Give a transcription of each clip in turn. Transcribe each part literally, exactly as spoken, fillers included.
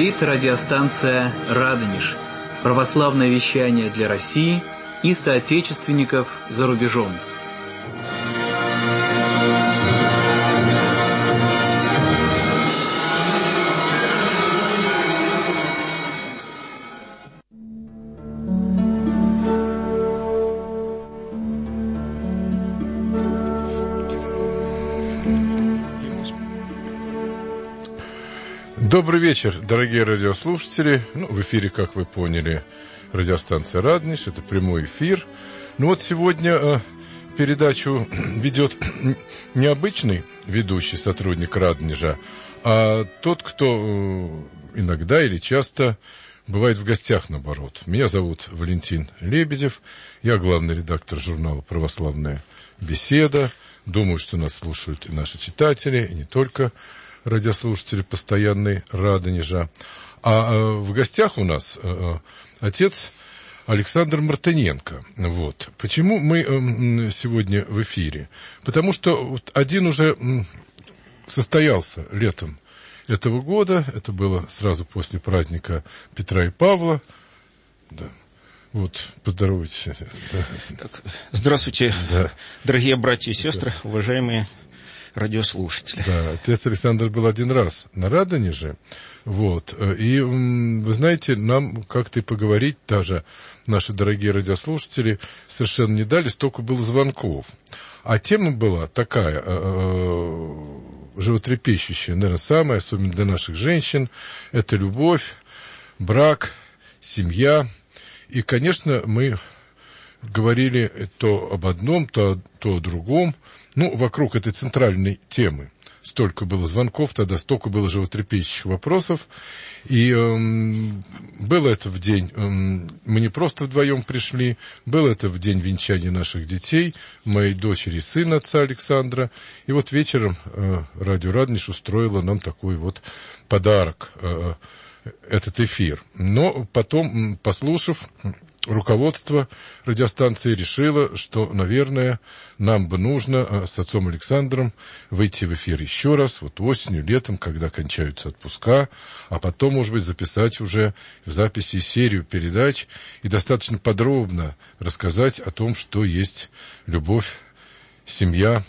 Говорит радиостанция «Радонеж». Православное вещание для России и соотечественников за рубежом. Добрый вечер, дорогие радиослушатели. Ну, в эфире, как вы поняли, радиостанция «Радонеж». Это прямой эфир. Ну вот сегодня э, передачу ведет необычный ведущий сотрудник «Радонежа», а тот, кто э, иногда или часто бывает в гостях, наоборот. Меня зовут Валентин Лебедев. Я главный редактор журнала «Православная беседа». Думаю, что нас слушают и наши читатели, и не только радиослушатели постоянной Радонежа. А э, в гостях у нас э, отец Александр Мартыненко. Вот. Почему мы э, сегодня в эфире? Потому что вот один уже э, состоялся летом этого года. Это было сразу после праздника Петра и Павла. Да. Вот, поздоровайтесь. Да. Так, здравствуйте, да. Дорогие братья и сестры, да. Уважаемые радиослушатели. Да, отец Александр был один раз на Радонеже, вот, и, вы знаете, нам как-то и поговорить, даже наши дорогие радиослушатели совершенно не дали, столько было звонков. А тема была такая, э, животрепещущая, наверное, самая, особенно для наших женщин, это любовь, брак, семья. И, конечно, мы говорили то об одном, то, то о другом. Ну, вокруг этой центральной темы столько было звонков, тогда столько было животрепещущих вопросов. И эм, было это в день, эм, мы не просто вдвоем пришли, было это в день венчания наших детей, моей дочери и сына, отца Александра. И вот вечером э, радио «Радонеж» устроило нам такой вот подарок, э, этот эфир. Но потом, послушав, руководство радиостанции решило, что, наверное, нам бы нужно с отцом Александром выйти в эфир еще раз, вот осенью, летом, когда кончаются отпуска, а потом, может быть, записать уже в записи серию передач и достаточно подробно рассказать о том, что есть любовь, семья.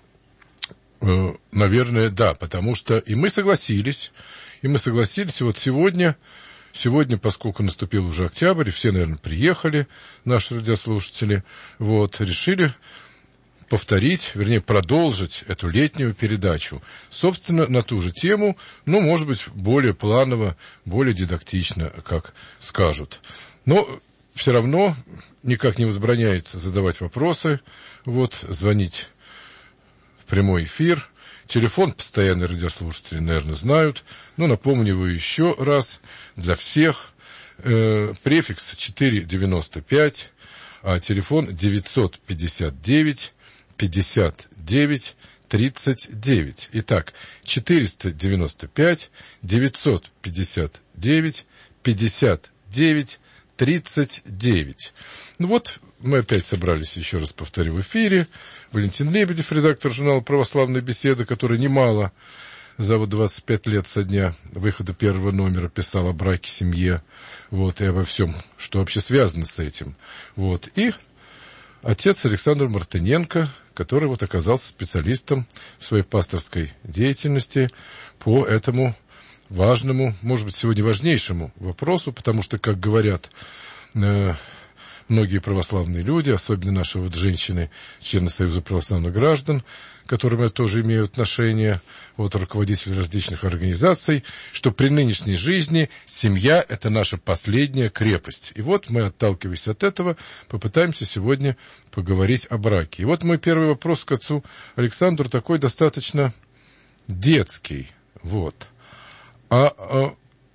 Наверное, да, потому что и мы согласились, и мы согласились, и вот сегодня... Сегодня, поскольку наступил уже октябрь, все, наверное, приехали, наши радиослушатели, вот, решили повторить, вернее, продолжить эту летнюю передачу. Собственно, на ту же тему, ну, может быть, более планово, более дидактично, как скажут. Но все равно никак не возбраняется задавать вопросы, вот, звонить в прямой эфир. Телефон постоянные радиослушатели, наверное, знают. Но напомню его еще раз для всех. Э, префикс четыреста девяносто пять, а телефон девятьсот пятьдесят девять пятьдесят девять тридцать девять. Итак, четыреста девяносто пять девятьсот пятьдесят девять пятьдесят девять тридцать девять. Ну вот, мы опять собрались, еще раз повторю, в эфире. Валентин Лебедев, редактор журнала «Православная беседа», который немало за вот двадцать пять лет со дня выхода первого номера писал о браке, семье, вот, и обо всем, что вообще связано с этим. Вот. И отец Александр Мартыненко, который вот оказался специалистом в своей пасторской деятельности по этому важному, может быть, сегодня важнейшему вопросу, потому что, как говорят э, многие православные люди, особенно наши вот женщины, члены Союза православных граждан, к которым я тоже имею отношение, вот руководители различных организаций, что при нынешней жизни семья – это наша последняя крепость. И вот мы, отталкиваясь от этого, попытаемся сегодня поговорить о браке. И вот мой первый вопрос к отцу Александру такой достаточно детский. Вот. А, а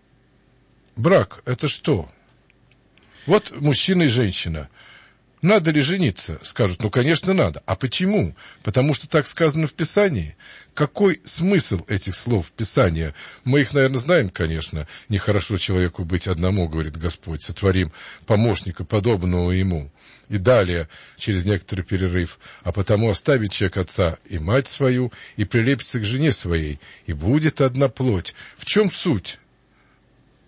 брак – это что? Вот мужчина и женщина. Надо ли жениться? Скажут, ну, конечно, надо. А почему? Потому что так сказано в Писании. Какой смысл этих слов Писания? Мы их, наверное, знаем, конечно. Нехорошо человеку быть одному, говорит Господь. Сотворим помощника, подобного ему. И далее, через некоторый перерыв, а потому оставит человек отца и мать свою, и прилепится к жене своей, и будет одна плоть. В чем суть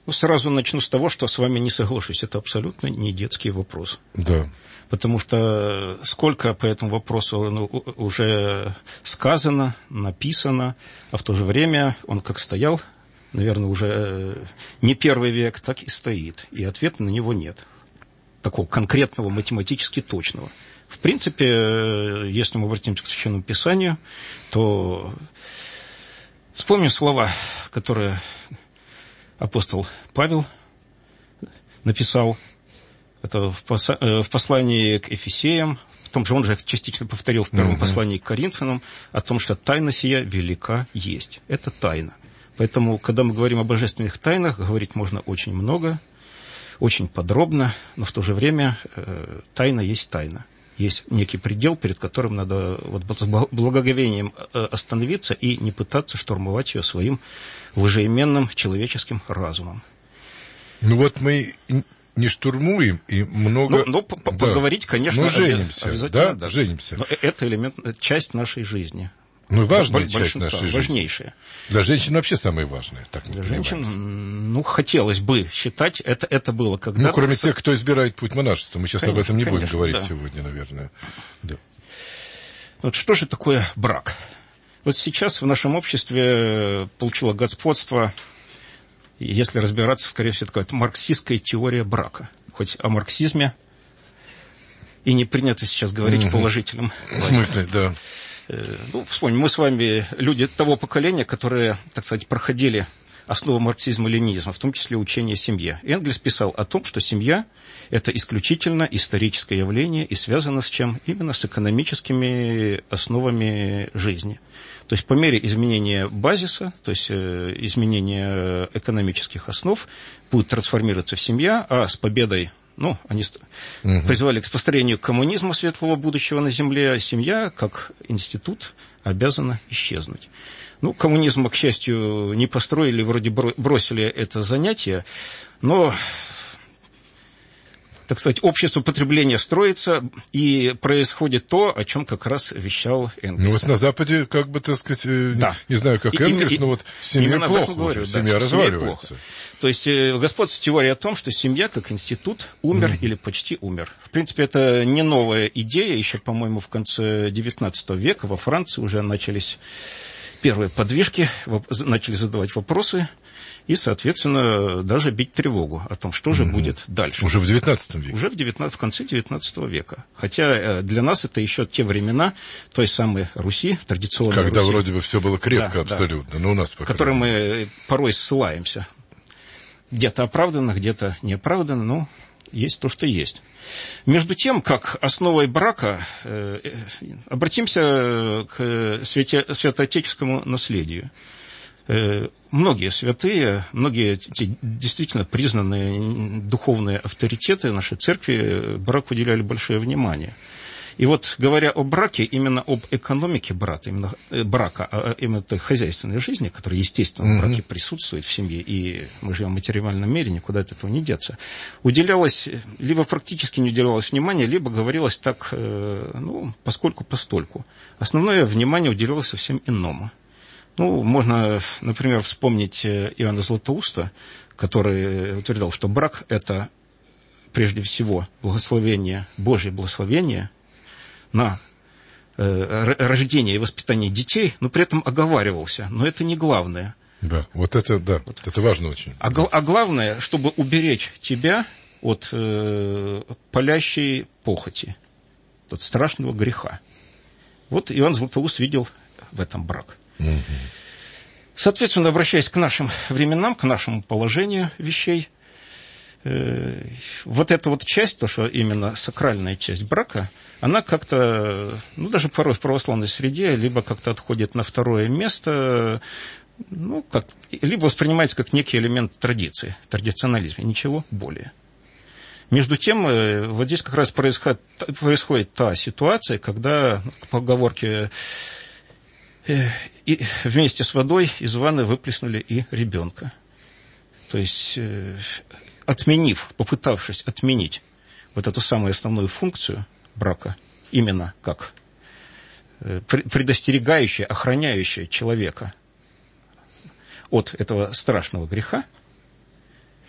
Ну, сразу начну с того, что с вами не соглашусь. Это абсолютно не детский вопрос. Да. Потому что сколько по этому вопросу ну, уже сказано, написано, а в то же время он как стоял, наверное, уже не первый век, так и стоит. И ответа на него нет. Такого конкретного, математически точного. В принципе, если мы обратимся к Священному Писанию, то вспомним слова, которые апостол Павел написал. Это в послании к Ефесеям, в том же он же частично повторил в первом uh-huh. послании к Коринфянам, о том, что тайна сия велика есть. Это тайна. Поэтому, когда мы говорим о божественных тайнах, говорить можно очень много, очень подробно, но в то же время э, тайна есть тайна. Есть некий предел, перед которым надо вот, с благоговением остановиться и не пытаться штурмовать ее своим лжеименным человеческим разумом. Ну вот мы не штурмуем и много... Ну, ну да. Поговорить, конечно, мы женимся, обязательно. Да? Да. Женимся. Но это элемент, часть нашей жизни. Ну, важная часть нашей жизни. Важнейшая. Для женщин вообще самая важная. Так Для женщин, ну, хотелось бы считать, это, это было когда-то... Ну, кроме тех, кто избирает путь монашества. Мы сейчас конечно, об этом не конечно, будем говорить да. сегодня, наверное. Да. Вот что же такое брак? Вот сейчас в нашем обществе получило господство, если разбираться, скорее всего, такая марксистская теория брака. Хоть о марксизме и не принято сейчас говорить в положительном В смысле, да. Ну, вспомним, мы с вами люди того поколения, которые, так сказать, проходили основу марксизма-ленинизма, в том числе учение о семье. Энгельс писал о том, что семья – это исключительно историческое явление и связано с чем? Именно с экономическими основами жизни. То есть по мере изменения базиса, то есть изменения экономических основ, будет трансформироваться семья, а с победой Ну, они угу. призывали к построению коммунизма светлого будущего на земле, а семья, как институт, обязана исчезнуть. Ну, коммунизм, к счастью, не построили, вроде бросили это занятие, но, так сказать, общество потребления строится, и происходит то, о чем как раз вещал Энгельс. Ну, вот на Западе, как бы, так сказать, да. не, не знаю, как и, Энгельс, и, но вот в семье плохо говорю, уже, да, семья разваливается. То есть господствует теория о том, что семья как институт умер mm-hmm. или почти умер. В принципе, это не новая идея. Еще, по-моему, в конце девятнадцатого века во Франции уже начались первые подвижки, начали задавать вопросы и, соответственно, даже бить тревогу о том, что же mm-hmm. будет дальше. Уже в девятнадцатом веке? Уже в, девятнадцатом, в конце девятнадцатого века. Хотя для нас это еще те времена той самой Руси, традиционной Когда Руси. вроде бы все было крепко, да, абсолютно. Да. Но у нас пока. Которым мы порой ссылаемся. Где-то оправдано, где-то неоправданно, но есть то, что есть. Между тем, как основой брака, э, обратимся к святе, святоотеческому наследию. Э, многие святые, многие действительно признанные духовные авторитеты нашей церкви браку уделяли большое внимание. И вот, говоря о браке, именно об экономике брака, именно, э, брака, а именно той хозяйственной жизни, которая, естественно, в браке присутствует в семье, и мы живем в материальном мире, никуда от этого не деться, уделялось, либо практически не уделялось внимания, либо говорилось так, э, ну, поскольку-постольку. Основное внимание уделялось совсем иному. Ну, можно, например, вспомнить Иоанна Златоуста, который утверждал, что брак – это, прежде всего, благословение, Божье благословение на э, рождение и воспитание детей, но при этом оговаривался. Но это не главное. Да, вот это, да, вот. Это важно очень. А, да. а главное, чтобы уберечь тебя от э, палящей похоти, от страшного греха. Вот Иоанн Златоуст видел в этом брак. Угу. Соответственно, обращаясь к нашим временам, к нашему положению вещей, э, вот эта вот часть, то, что именно сакральная часть брака, она как-то, ну, даже порой в православной среде, либо как-то отходит на второе место, ну, как, либо воспринимается как некий элемент традиции, традиционализма, ничего более. Между тем, вот здесь как раз происходит, происходит та ситуация, когда, по поговорке, и вместе с водой из ванны выплеснули и ребенка. То есть, отменив, попытавшись отменить вот эту самую основную функцию брака, именно как предостерегающая, охраняющая человека от этого страшного греха,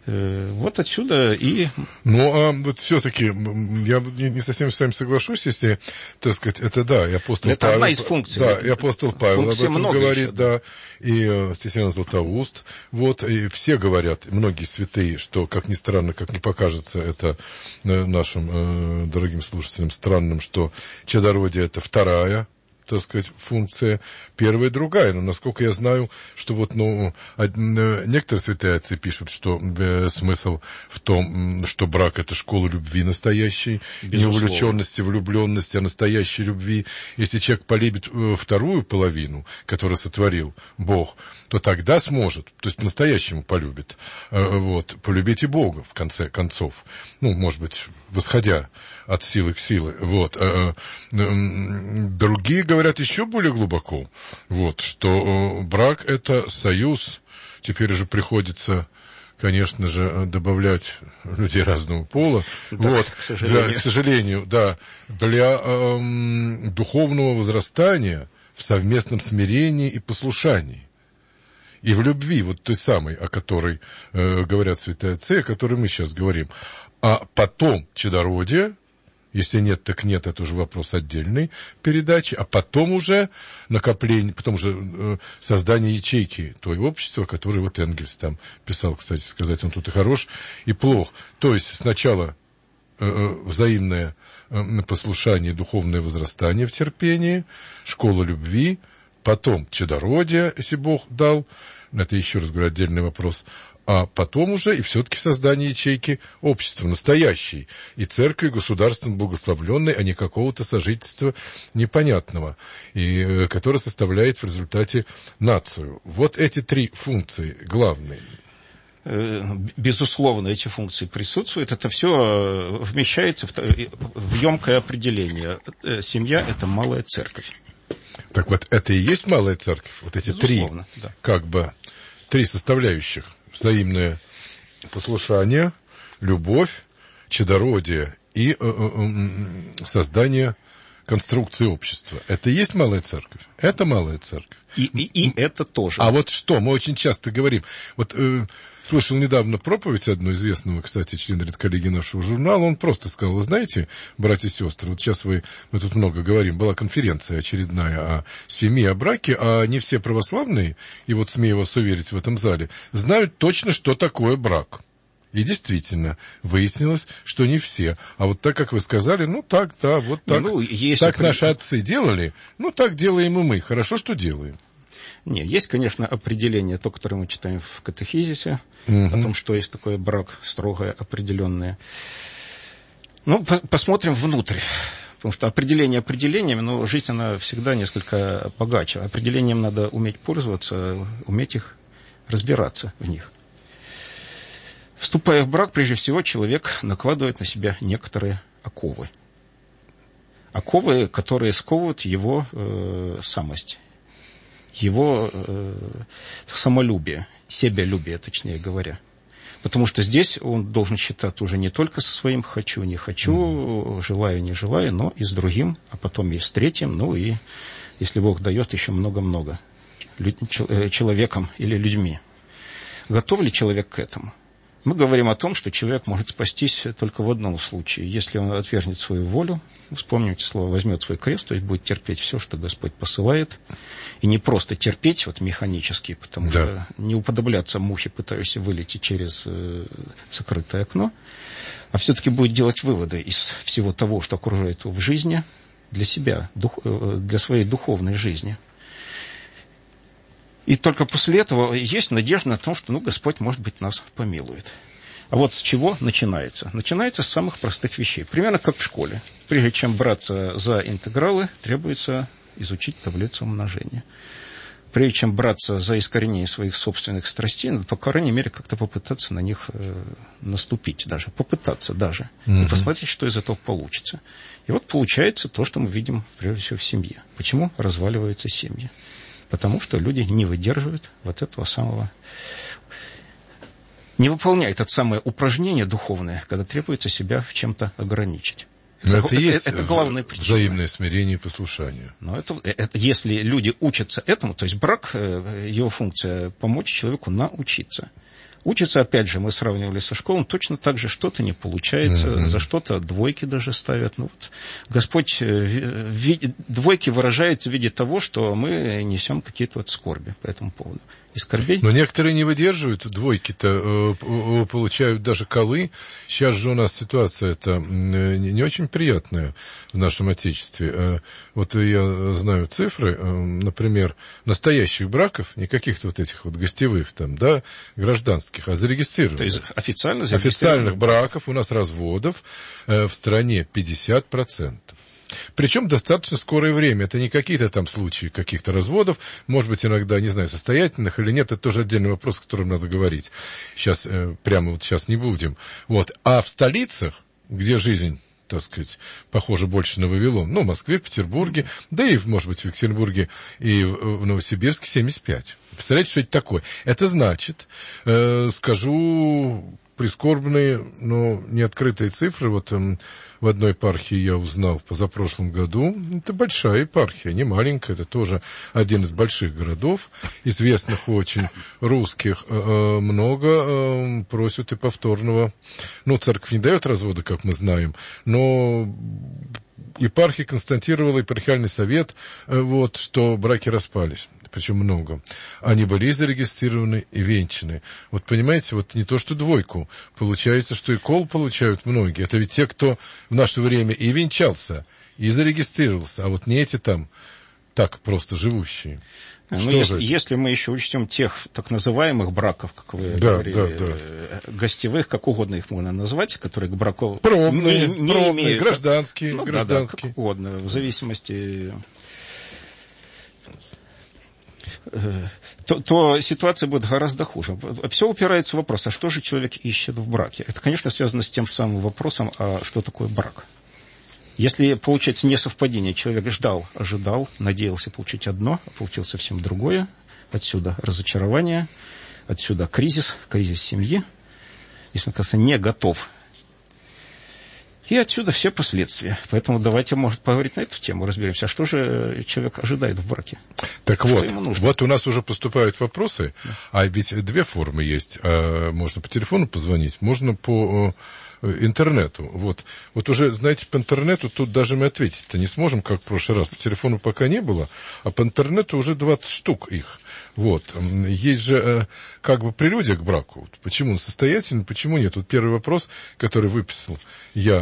Вот отсюда и... Ну, а вот все-таки я не совсем с вами соглашусь, если, так сказать, это да, и апостол это Павел... одна из функций. Да, и апостол Павел Функций об этом много говорит, еще, да, и Стесян Златоуст, вот, и все говорят, многие святые, что, как ни странно, как ни покажется это нашим э, дорогим слушателям странным, что чадородие — это вторая, так сказать, функция, первая, другая. Но, насколько я знаю, что вот, ну, некоторые святые отцы пишут, что э, смысл в том, что брак — это школа любви настоящей, не увлеченности, влюбленности, а настоящей любви. Если человек полюбит вторую половину, которую сотворил Бог, то тогда сможет, то есть по-настоящему полюбит, э, вот, полюбить и Бога, в конце концов. Ну, может быть, восходя от силы к силе. Вот. Э, э, другие говорят, говорят еще более глубоко, вот, что э, брак — это союз, теперь уже приходится, конечно же, добавлять людей разного пола, да, вот, к сожалению. Для, к сожалению, да, для э, духовного возрастания в совместном смирении и послушании. И в любви, вот той самой, о которой э, говорят святые отцы, о которой мы сейчас говорим. А потом чадородие. Если нет, так нет, это уже вопрос отдельной передачи. А потом уже накопление, потом уже э, создание ячейки той общества, которое вот Энгельс там писал, кстати сказать, он тут и хорош, и плох. То есть сначала э, взаимное э, послушание, духовное возрастание в терпении, школа любви, потом чадородие, если Бог дал, это еще раз говорю, отдельный вопрос, а потом уже и все-таки создание ячейки общества, настоящей, и церкви государственно благословленной, а не какого-то сожительства непонятного, и, которое составляет в результате нацию. Вот эти три функции главные. Безусловно, эти функции присутствуют. Это все вмещается в, в емкое определение. Семья – это малая церковь. Так вот, это и есть малая церковь? Вот эти Безусловно, три, да. как бы, три составляющих. Взаимное послушание, любовь, чадородие и э, э, создание конструкции общества. Это и есть малая церковь? Это малая церковь. И, и, и это тоже. А вот что, мы очень часто говорим. Вот э, слышал недавно проповедь одного известного, кстати, члена редколлегии нашего журнала. Он просто сказал: вы знаете, братья и сестры, вот сейчас вы, мы тут много говорим, была конференция очередная о семье, о браке, а не все православные, и вот смею вас уверить в этом зале, знают точно, что такое брак. И действительно, выяснилось, что не все. А вот так, как вы сказали, ну так, да, вот так. Не, ну, если так при... наши отцы делали, ну так делаем и мы. Хорошо, что делаем. Не, есть, конечно, определение, то, которое мы читаем в катехизисе, угу. о том, что есть такой брак строгое, определенное. Ну, по- посмотрим внутрь. Потому что определение определениями, но жизнь, она всегда несколько богаче. Определением надо уметь пользоваться, уметь их разбираться в них. Вступая в брак, прежде всего, человек накладывает на себя некоторые оковы. Оковы, которые сковывают его э, самость, его э, самолюбие, себялюбие, точнее говоря. Потому что здесь он должен считать уже не только со своим «хочу», «не хочу», mm-hmm. «желаю», «не желаю», но и с другим, а потом и с третьим, ну и, если Бог дает, еще много-много человеком или людьми. Готов ли человек к этому? Мы говорим о том, что человек может спастись только в одном случае. Если он отвергнет свою волю, вспомните слово, возьмет свой крест, то есть будет терпеть все, что Господь посылает. И не просто терпеть вот механически, потому да. что не уподобляться мухе, пытающейся вылететь через э, закрытое окно, а все-таки будет делать выводы из всего того, что окружает его в жизни, для себя, дух, э, для своей духовной жизни. И только после этого есть надежда на то, что ну, Господь, может быть, нас помилует. А вот с чего начинается? Начинается с самых простых вещей. Примерно как в школе. Прежде чем браться за интегралы, требуется изучить таблицу умножения. Прежде чем браться за искоренение своих собственных страстей, надо, по крайней мере, как-то попытаться на них э, наступить даже. Попытаться даже. Mm-hmm. И посмотреть, что из этого получится. И вот получается то, что мы видим, прежде всего, в семье. Почему разваливаются семьи? Потому что люди не выдерживают вот этого самого... Не выполняют это самое упражнение духовное, когда требуется себя в чем-то ограничить. Это, это, это, есть это главная причина. Взаимное смирение и послушание. Но это, это, если люди учатся этому, то есть брак, его функция помочь человеку научиться. Учится, опять же, мы сравнивали со школой, точно так же что-то не получается, mm-hmm. за что-то двойки даже ставят. Ну, вот Господь в виде, двойки выражает в виде того, что мы несем какие-то вот скорби по этому поводу. И скорбей. Но некоторые не выдерживают, двойки-то э, получают даже колы. Сейчас же у нас ситуация это не очень приятная в нашем Отечестве. Э, вот я знаю цифры, э, например, настоящих браков, не каких-то вот этих вот гостевых там, да, гражданских, а зарегистрированных. То есть официально зарегистрированных официальных браков, у нас разводов э, в стране пятьдесят процентов. Причем достаточно скорое время. Это не какие-то там случаи каких-то разводов, может быть, иногда, не знаю, состоятельных или нет, это тоже отдельный вопрос, о котором надо говорить. Сейчас, э, прямо вот сейчас не будем. Вот. А в столицах, где жизнь, так сказать, похоже больше на Вавилон, ну, в Москве, в Петербурге, да и, может быть, в Екатеринбурге и в Новосибирске семьдесят пять. Представляете, что это такое? Это значит, э, скажу... прискорбные, но неоткрытые цифры. Вот эм, в одной епархии я узнал в позапрошлом году. Это большая епархия, не маленькая. Это тоже один из больших городов, известных очень русских. Э, много э, просят и повторного. Ну, церковь не дает развода, как мы знаем, но епархия констатировала, епархиальный совет, э, вот, что браки распались. Причем много. Они были зарегистрированы и венчаны. Вот понимаете, вот не то что двойку. Получается, что и кол получают многие. Это ведь те, кто в наше время и венчался, и зарегистрировался. А вот не эти там так просто живущие. Ну, если, если мы еще учтем тех так называемых браков, как вы да, говорили, да, да. гостевых, как угодно их можно назвать, которые к браку пробные, не, не пробные, имеют. Гражданские, ну, гражданские. Да, да, как угодно, в зависимости... То, то ситуация будет гораздо хуже. Все упирается в вопрос, а что же человек ищет в браке? Это, конечно, связано с тем же самым вопросом, а что такое брак? Если получается несовпадение, человек ждал, ожидал, надеялся получить одно, а получил совсем другое, отсюда разочарование, отсюда кризис, кризис семьи, если он, кажется, не готов. И отсюда все последствия. Поэтому давайте, может, поговорить на эту тему, разберемся. А что же человек ожидает в браке? Так что вот, вот у нас уже поступают вопросы, да. А ведь две формы есть. Можно по телефону позвонить, можно по интернету. Вот. Вот уже, знаете, по интернету тут даже мы ответить-то не сможем, как в прошлый раз. По телефону пока не было, а по интернету уже двадцать штук их. Вот. Есть же как бы прелюдия к браку. Почему он состоятельный, почему нет? Вот первый вопрос, который выписал я.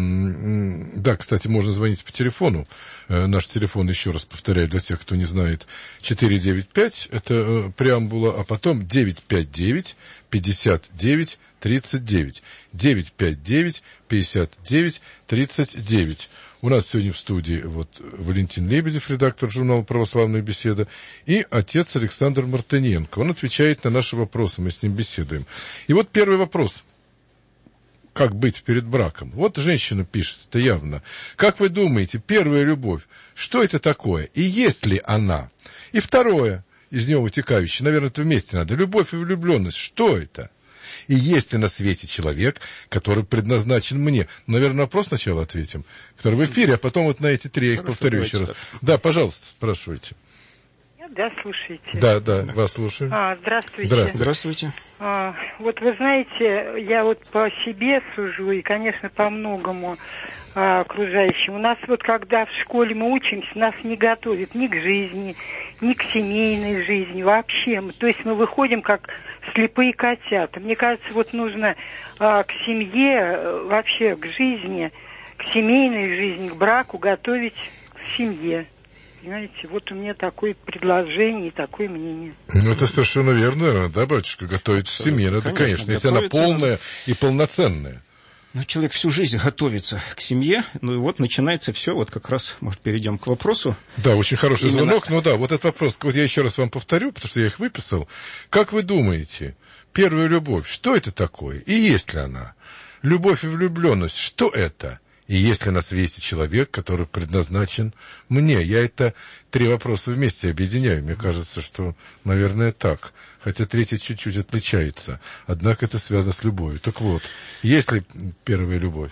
Да, кстати, можно звонить по телефону. Наш телефон, еще раз повторяю, для тех, кто не знает, четыре девять пять, это преамбула, а потом девять пять девять пятьдесят девять тридцать девять. девять пять девять пятьдесят девять тридцать девять. У нас сегодня в студии вот Валентин Лебедев, редактор журнала «Православная беседа», и отец Александр Мартыненко. Он отвечает на наши вопросы, мы с ним беседуем. И вот первый вопрос. Как быть перед браком? Вот женщина пишет, это явно. Как вы думаете, первая любовь, что это такое? И есть ли она? И второе, из него вытекающее, наверное, это вместе надо. Любовь и влюбленность, что это? И есть ли на свете человек, который предназначен мне? Наверное, вопрос сначала ответим, который в эфире, а потом вот на эти три я их Хорошо, повторю еще раз. Так. Да, пожалуйста, спрашивайте. Да, слушайте. Да, да, вас слушаю. А, здравствуйте. Здравствуйте. Здравствуйте. А, вот вы знаете, я вот по себе сужу, и, конечно, по многому а, окружающим. У нас вот, когда в школе мы учимся, нас не готовят ни к жизни, ни к семейной жизни вообще. То есть мы выходим как слепые котята. Мне кажется, вот нужно а, к семье, вообще к жизни, к семейной жизни, к браку готовить в семье. Понимаете, вот у меня такое предложение и такое мнение. Ну, это совершенно верно, да, батюшка? Готовить в семье надо, конечно, конечно если она полная надо... и полноценная. Ну, человек всю жизнь готовится к семье, ну и вот начинается все, вот как раз, может, перейдем к вопросу. Да, очень хороший Именно... звонок, ну да, вот этот вопрос, вот я еще раз вам повторю, потому что я их выписал. Как вы думаете, первая любовь, что это такое? И есть ли она? Любовь и влюбленность, что это? И есть ли на свете человек, который предназначен мне? Я это три вопроса вместе объединяю. Мне кажется, что, наверное, так. Хотя третий чуть-чуть отличается. Однако это связано с любовью. Так вот, есть ли первая любовь?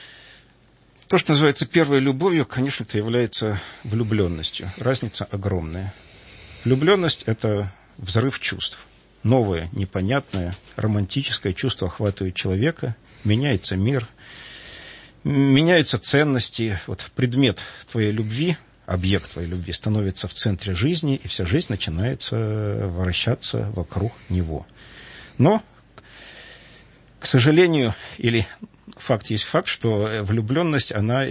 То, что называется первой любовью, конечно, это является влюбленностью. Разница огромная. Влюбленность – это взрыв чувств. новое, непонятное, романтическое чувство охватывает человека, меняется мир, меняются ценности. Вот предмет твоей любви, объект твоей любви становится в центре жизни, и вся жизнь начинается вращаться вокруг него. Но, к сожалению, или факт есть факт, что влюбленность, она,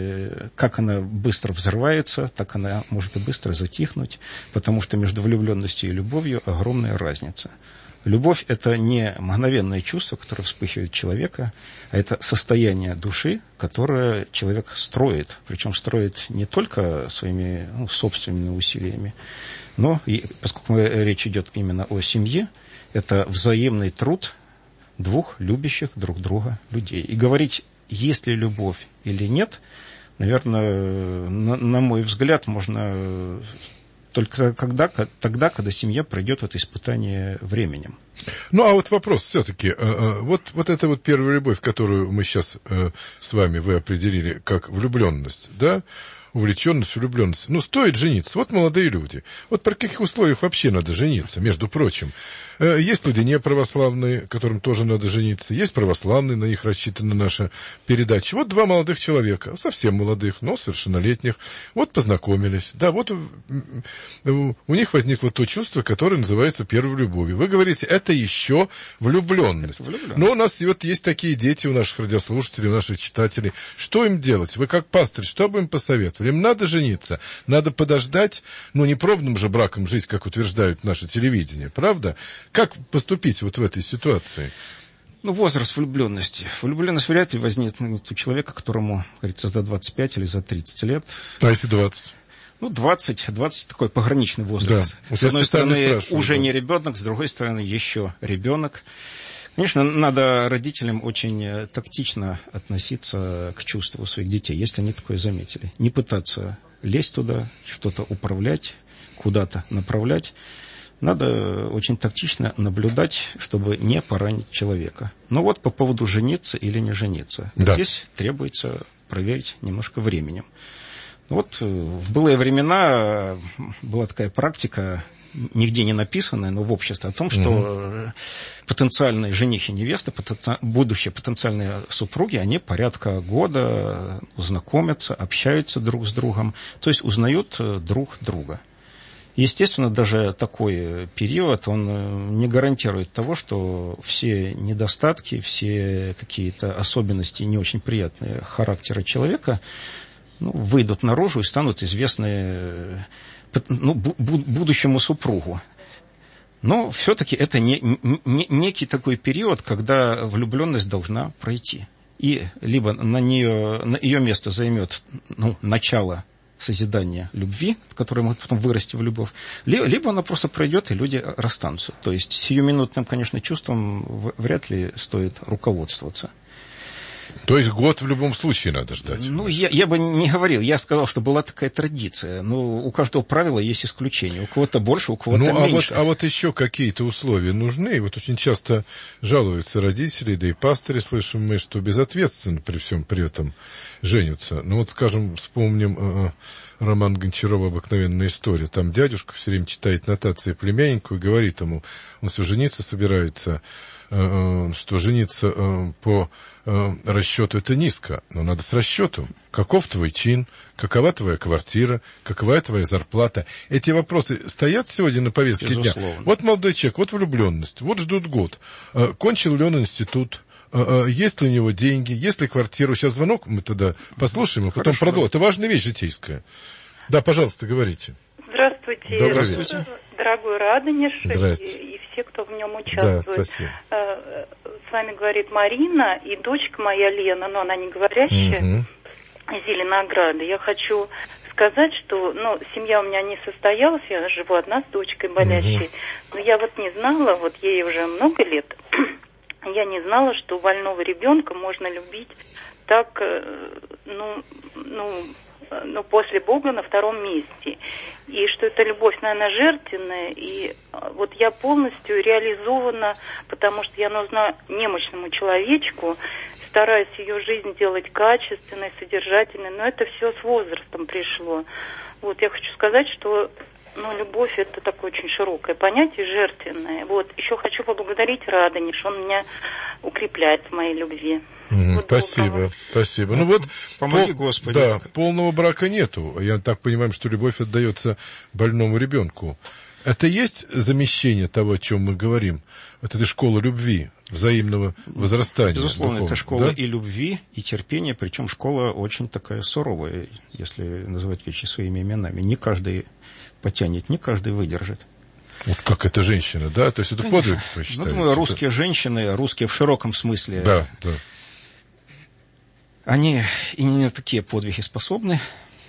как она быстро взрывается, так она может и быстро затихнуть, потому что между влюбленностью и любовью огромная разница. Любовь – это не мгновенное чувство, которое вспыхивает человека, а это состояние души, которое человек строит. Причем строит не только своими ну, собственными усилиями, но, и, поскольку речь идет именно о семье, это взаимный труд двух любящих друг друга людей. И говорить, есть ли любовь или нет, наверное, на, на мой взгляд, можно только когда, тогда, когда семья пройдет это испытание временем. Ну, а вот вопрос все-таки. Вот, вот эта вот первая любовь, которую мы сейчас с вами вы определили как влюбленность, да? Увлеченность, влюбленность. Ну, стоит жениться. Вот молодые люди. Вот при каких условиях вообще надо жениться, между прочим? Есть люди неправославные, которым тоже надо жениться. Есть православные, на них рассчитана наша передача. Вот два молодых человека, совсем молодых, но совершеннолетних. Вот познакомились. Да, вот у, у них возникло то чувство, которое называется первой любовью. Вы говорите, это еще влюбленность. Это влюбленность. Но у нас вот есть такие дети у наших радиослушателей, у наших читателей. Что им делать? Вы как пастырь, что бы им посоветовали? Им надо жениться, надо подождать, ну, не пробным же браком жить, как утверждают наше телевидение, правда? Как поступить вот в этой ситуации? Ну, возраст влюбленности. Влюбленность вряд ли возникнет у человека, которому, говорится, за двадцать пять или за тридцать лет. А если двадцать? Ну, двадцать, двадцать такой пограничный возраст. Да. С одной стороны, уже да. не ребенок, с другой стороны, еще ребенок. Конечно, надо родителям очень тактично относиться к чувству своих детей, если они такое заметили. Не пытаться лезть туда, что-то управлять, куда-то направлять. Надо очень тактично наблюдать, чтобы не поранить человека. Но вот по поводу жениться или не жениться. Да. Здесь требуется проверить немножко временем. Вот в былые времена была такая практика, нигде не написанное, но в обществе, о том, что угу. потенциальные жених и невеста, потенци... будущие потенциальные супруги, они порядка года знакомятся, общаются друг с другом, то есть узнают друг друга. Естественно, даже такой период, он не гарантирует того, что все недостатки, все какие-то особенности не очень приятные характера человека ну, выйдут наружу и станут известны ну, будущему супругу. Но все-таки это не, не, некий такой период, когда влюбленность должна пройти. И либо на, нее, на ее место займет ну, начало созидания любви, которое может потом вырасти в любовь, либо она просто пройдет, и люди расстанутся. То есть сиюминутным, конечно, чувством вряд ли стоит руководствоваться. То есть год в любом случае надо ждать? Ну, я, я бы не говорил. Я сказал, что была такая традиция. Но у каждого правила есть исключение. У кого-то больше, у кого-то ну, меньше. А вот, а вот еще какие-то условия нужны. И вот очень часто жалуются родители, да и пастыри, слышим мы, что безответственно при всем при этом женятся. Ну вот, скажем, вспомним э, роман Гончарова «Обыкновенная история». Там дядюшка все время читает нотации племяннику и говорит ему, он все жениться собирается, что жениться по расчету это низко, но надо с расчетом. Каков твой чин, какова твоя квартира, какова твоя зарплата? Эти вопросы стоят сегодня на повестке дня. Вот молодой человек, вот влюбленность, вот ждут год. Кончил ли он институт? Есть ли у него деньги, есть ли квартира? Сейчас звонок, мы тогда послушаем, а потом продолжим. Это важная вещь житейская. Да, пожалуйста, говорите. Здравствуйте. Добрый вечер. Дорогой Радонеж и, и все, кто в нем участвует. Да, спасибо. С вами говорит Марина и дочка моя Лена, но она не говорящая, угу. из Зеленограда. Я хочу сказать, что ну, семья у меня не состоялась, я живу одна с дочкой болящей. Угу. Но я вот не знала, вот ей уже много лет, я не знала, что больного ребенка можно любить так, ну, ну, ну, после Бога на втором месте. И что эта любовь, наверное, жертвенная. И вот я полностью реализована, потому что я нужна немощному человечку, стараюсь ее жизнь делать качественной, содержательной, но это все с возрастом пришло. Вот я хочу сказать, что ну, любовь – это такое очень широкое понятие, жертвенное. Вот, еще хочу поблагодарить Радонеж, он меня укрепляет в моей любви. Mm, спасибо, доброго. Спасибо. Ну вот, помоги, пол, Господи. Да, полного брака нету. Я так понимаю, что любовь отдается больному ребенку. Это есть замещение того, о чем мы говорим? Вот эта школа любви, взаимного возрастания. Безусловно, духовного, это школа да? и любви, и терпения, причем школа очень такая суровая, если называть вещи своими именами. Не каждый потянет, не каждый выдержит. Вот как эта женщина, да? То есть это Конечно. подвиг, вы считаете? Ну, думаю, русские женщины, русские в широком смысле, да, да. они и не на такие подвиги способны.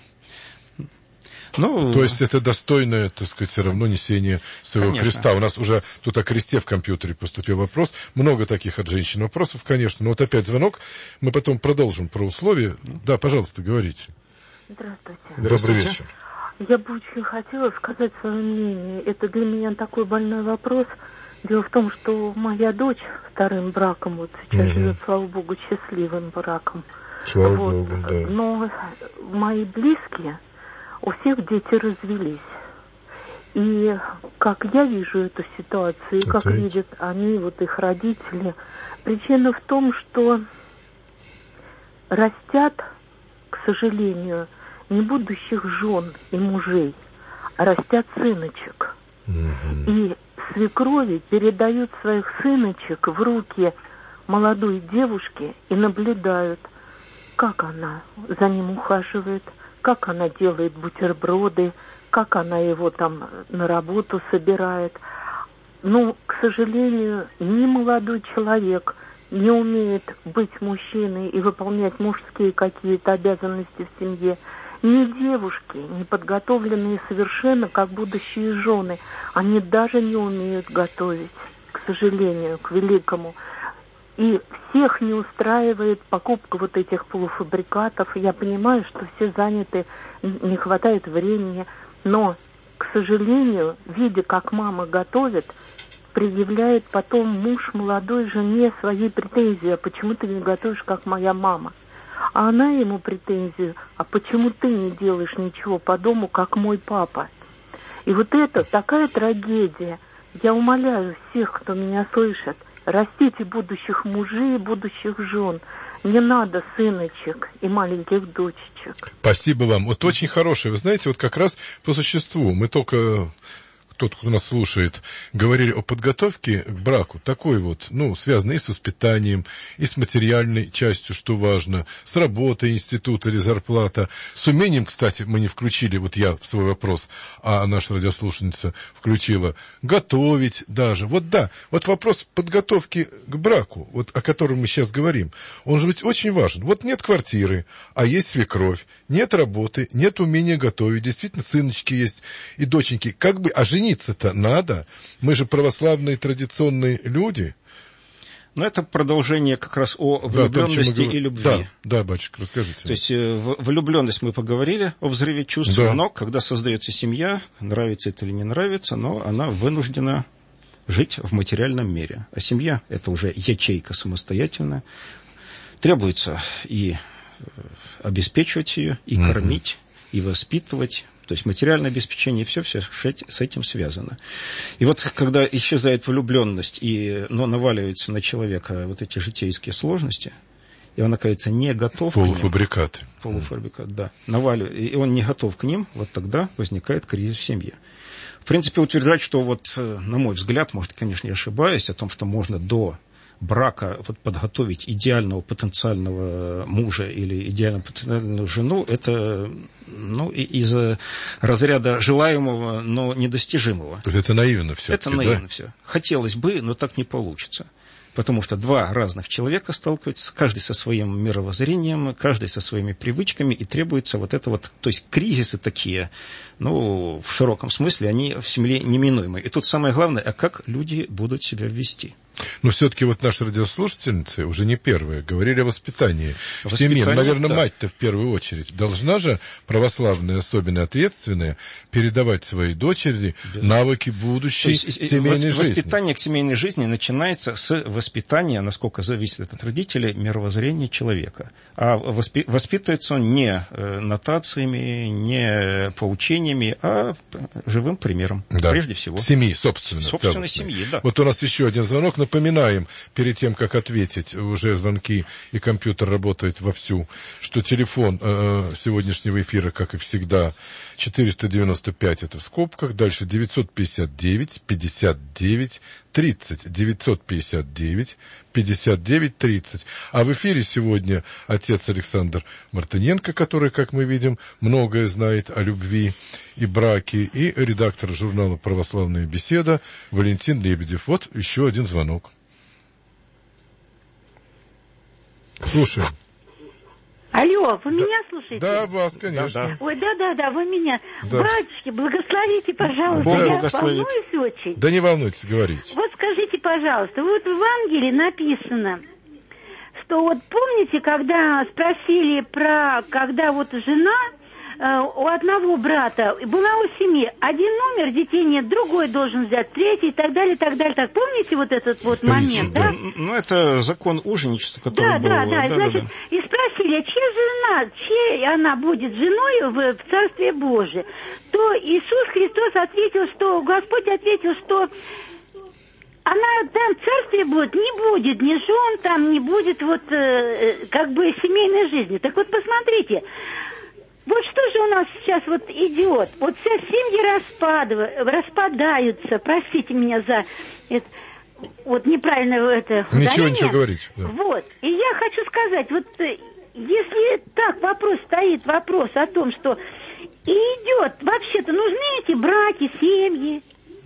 Ну, то есть это достойное, так сказать, все равно несение своего конечно. креста. У нас уже тут о кресте в компьютере поступил вопрос. Много таких от женщин вопросов, конечно. Но вот опять звонок. Мы потом продолжим про условия. Да, пожалуйста, говорите. Здравствуйте. Добрый вечер. Я бы очень хотела сказать свое мнение. Это для меня такой больной вопрос. Дело в том, что моя дочь вторым браком вот сейчас угу. живет, слава богу, счастливым браком. Слава вот. богу, да. Но мои близкие, у всех дети развелись. И как я вижу эту ситуацию, и как Это видят они, вот их родители, причина в том, что растят, к сожалению, не будущих жен и мужей, а растят сыночек. Угу. И свекрови передают своих сыночек в руки молодой девушки и наблюдают, как она за ним ухаживает, как она делает бутерброды, как она его там на работу собирает. Ну, к сожалению, ни молодой человек не умеет быть мужчиной и выполнять мужские какие-то обязанности в семье, ни девушки, не подготовленные совершенно как будущие жены. Они даже не умеют готовить, к сожалению, к великому. И всех не устраивает покупка вот этих полуфабрикатов. Я понимаю, что все заняты, не хватает времени. Но, к сожалению, видя, как мама готовит, предъявляет потом муж молодой жене свои претензии. А почему ты не готовишь, как моя мама? А она ему претензию, а почему ты не делаешь ничего по дому, как мой папа? И вот это такая трагедия. Я умоляю всех, кто меня слышит, растите будущих мужей и будущих жен. Не надо сыночек и маленьких дочечек. Спасибо вам. Вот очень хорошее. Вы знаете, вот как раз по существу. Мы только... тот, кто нас слушает, говорили о подготовке к браку, такой вот, ну, связанной и с воспитанием, и с материальной частью, что важно, с работой института или зарплата, с умением, кстати, мы не включили, вот я в свой вопрос, а наша радиослушательница включила, готовить даже. Вот да, вот вопрос подготовки к браку, вот о котором мы сейчас говорим, он же ведь очень важен. Вот нет квартиры, а есть свекровь, нет работы, нет умения готовить, действительно, сыночки есть и доченьки, как бы, а жениться то надо. Мы же православные традиционные люди. Но это продолжение как раз о влюбленности да, том, и любви. Да, да, батюшка, расскажите. То есть в влюбленность мы поговорили, о взрыве чувств, да. но когда создается семья, нравится это или не нравится, но она вынуждена жить в материальном мире. А семья – это уже ячейка самостоятельная. Требуется и обеспечивать ее, и угу. кормить, и воспитывать. То есть материальное обеспечение, все, все с этим связано. И вот когда исчезает влюбленность, и, но наваливаются на человека вот эти житейские сложности, и он, оказывается, не готов полуфабрикаты. к ним. Полуфабрикаты. Да. Наваливает, и он не готов к ним, вот тогда возникает кризис в семье. В принципе, утверждать, что вот, на мой взгляд, может, конечно, я ошибаюсь, о том, что можно до брака вот, подготовить идеального потенциального мужа или идеальную потенциальную жену, это ну, из разряда желаемого, но недостижимого. То есть это наивно все. Это наивно да? все. Хотелось бы, но так не получится. Потому что два разных человека сталкиваются, каждый со своим мировоззрением, каждый со своими привычками, и требуется вот это вот, то есть кризисы такие, ну, в широком смысле, они в семье неминуемы. И тут самое главное, а как люди будут себя вести? Но все-таки вот наши радиослушательницы уже не первые говорили о воспитании в семье. Наверное, да. мать-то в первую очередь должна же, православная, особенно ответственная, передавать своей дочери Без... навыки будущей есть, семейной вос... жизни. Воспитание к семейной жизни начинается с воспитания, насколько зависит от родителей, мировоззрения человека. А воспи... воспитывается он не нотациями, не поучениями, а живым примером, да. прежде всего. Семьи, собственно. Собственной семьи, да. Вот у нас еще один звонок. Напоминаем, перед тем, как ответить, уже звонки и компьютер работает вовсю, что телефон э, сегодняшнего эфира, как и всегда, четыреста девяносто пять, это в скобках, дальше девятьсот пятьдесят девять пятьдесят девять тридцать, девятьсот пятьдесят девять пятьдесят девять тридцать. А в эфире сегодня отец Александр Мартыненко, который, как мы видим, многое знает о любви и браке, и редактор журнала «Православная беседа» Валентин Лебедев. Вот еще один звонок. Слушаем. Алло, вы да, меня слушаете? Да, вас, конечно. Да, да. Ой, да-да-да, вы меня. Да. Батюшки, благословите, пожалуйста. Бог Я благословит. волнуюсь очень. Да не волнуйтесь, говорите. Вот скажите, пожалуйста, вот в Евангелии написано, что вот помните, когда спросили про, когда вот жена э, у одного брата была у семьи, один умер, детей нет, другой должен взять, третий и так далее, и так далее. Так помните вот этот вот момент, да? Ну, это закон уженичества, который да, был... Да, да, да, значит, да, да. И спросили, чья жена, чья она будет женой в, в Царстве Божие, то Иисус Христос ответил, что, Господь ответил, что она там в царстве будет, не будет ни жен, там не будет вот э, как бы семейной жизни. Так вот, посмотрите, вот что же у нас сейчас вот идет? Вот все семьи распадаются, простите меня за это, вот неправильно это Ничего, ударение. ничего говорить. Да. Вот, и я хочу сказать, вот если так вопрос стоит, вопрос о том, что и идет, вообще-то нужны эти браки, семьи.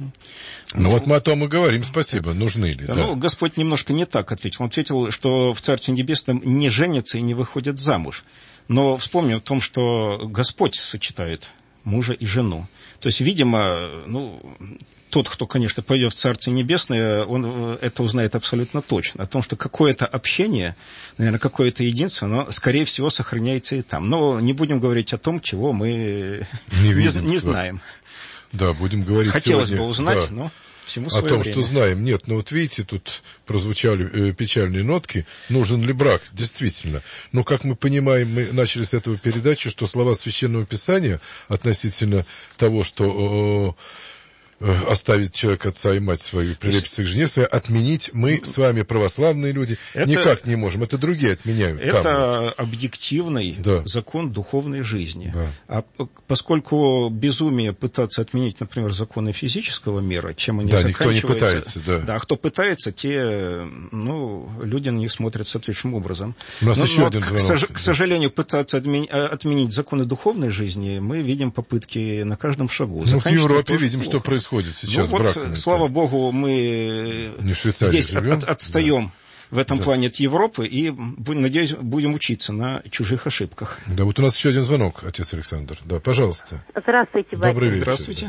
Ну вот мы о том и говорим, спасибо, нужны ли. Да, да. Ну, Господь немножко не так ответил. Он ответил, что в Царстве Небесном не женятся и не выходят замуж. Но вспомним о том, что Господь сочетает мужа и жену. То есть, видимо, ну, тот, кто, конечно, пойдет в Царствие Небесное, он это узнает абсолютно точно. О том, что какое-то общение, наверное, какое-то единство, оно, скорее всего, сохраняется и там. Но не будем говорить о том, чего мы не, видим, не, не знаем. Да, будем говорить Хотелось сегодня, бы узнать, да, но всему о том, время. что знаем. Нет, ну вот видите, тут прозвучали э, печальные нотки. Нужен ли брак? Действительно. Но, как мы понимаем, мы начали с этого передачи, что слова Священного Писания относительно того, что... Э, оставить человека отца и мать свою, прилепиться к жене своей, отменить мы с вами, православные люди, это, никак не можем. Это другие отменяют. Это там. объективный да. закон духовной жизни. Да. А поскольку безумие пытаться отменить, например, законы физического мира, чем они да, заканчиваются... никто не пытается, да. Да, а кто пытается, те, ну, люди на них смотрят соответствующим образом. У нас но, еще но, один к, звонок. к сожалению, пытаться отменить, отменить законы духовной жизни, мы видим попытки на каждом шагу. Ну, в Европе видим, плохо. что происходит. Сейчас ну, вот, брак, слава богу, мы здесь от, от, отстаем да. в этом да. плане от Европы и, надеюсь, будем учиться на чужих ошибках. Да, вот у нас еще один звонок, отец Александр. Да, пожалуйста. Здравствуйте, Добрый вечер. Здравствуйте.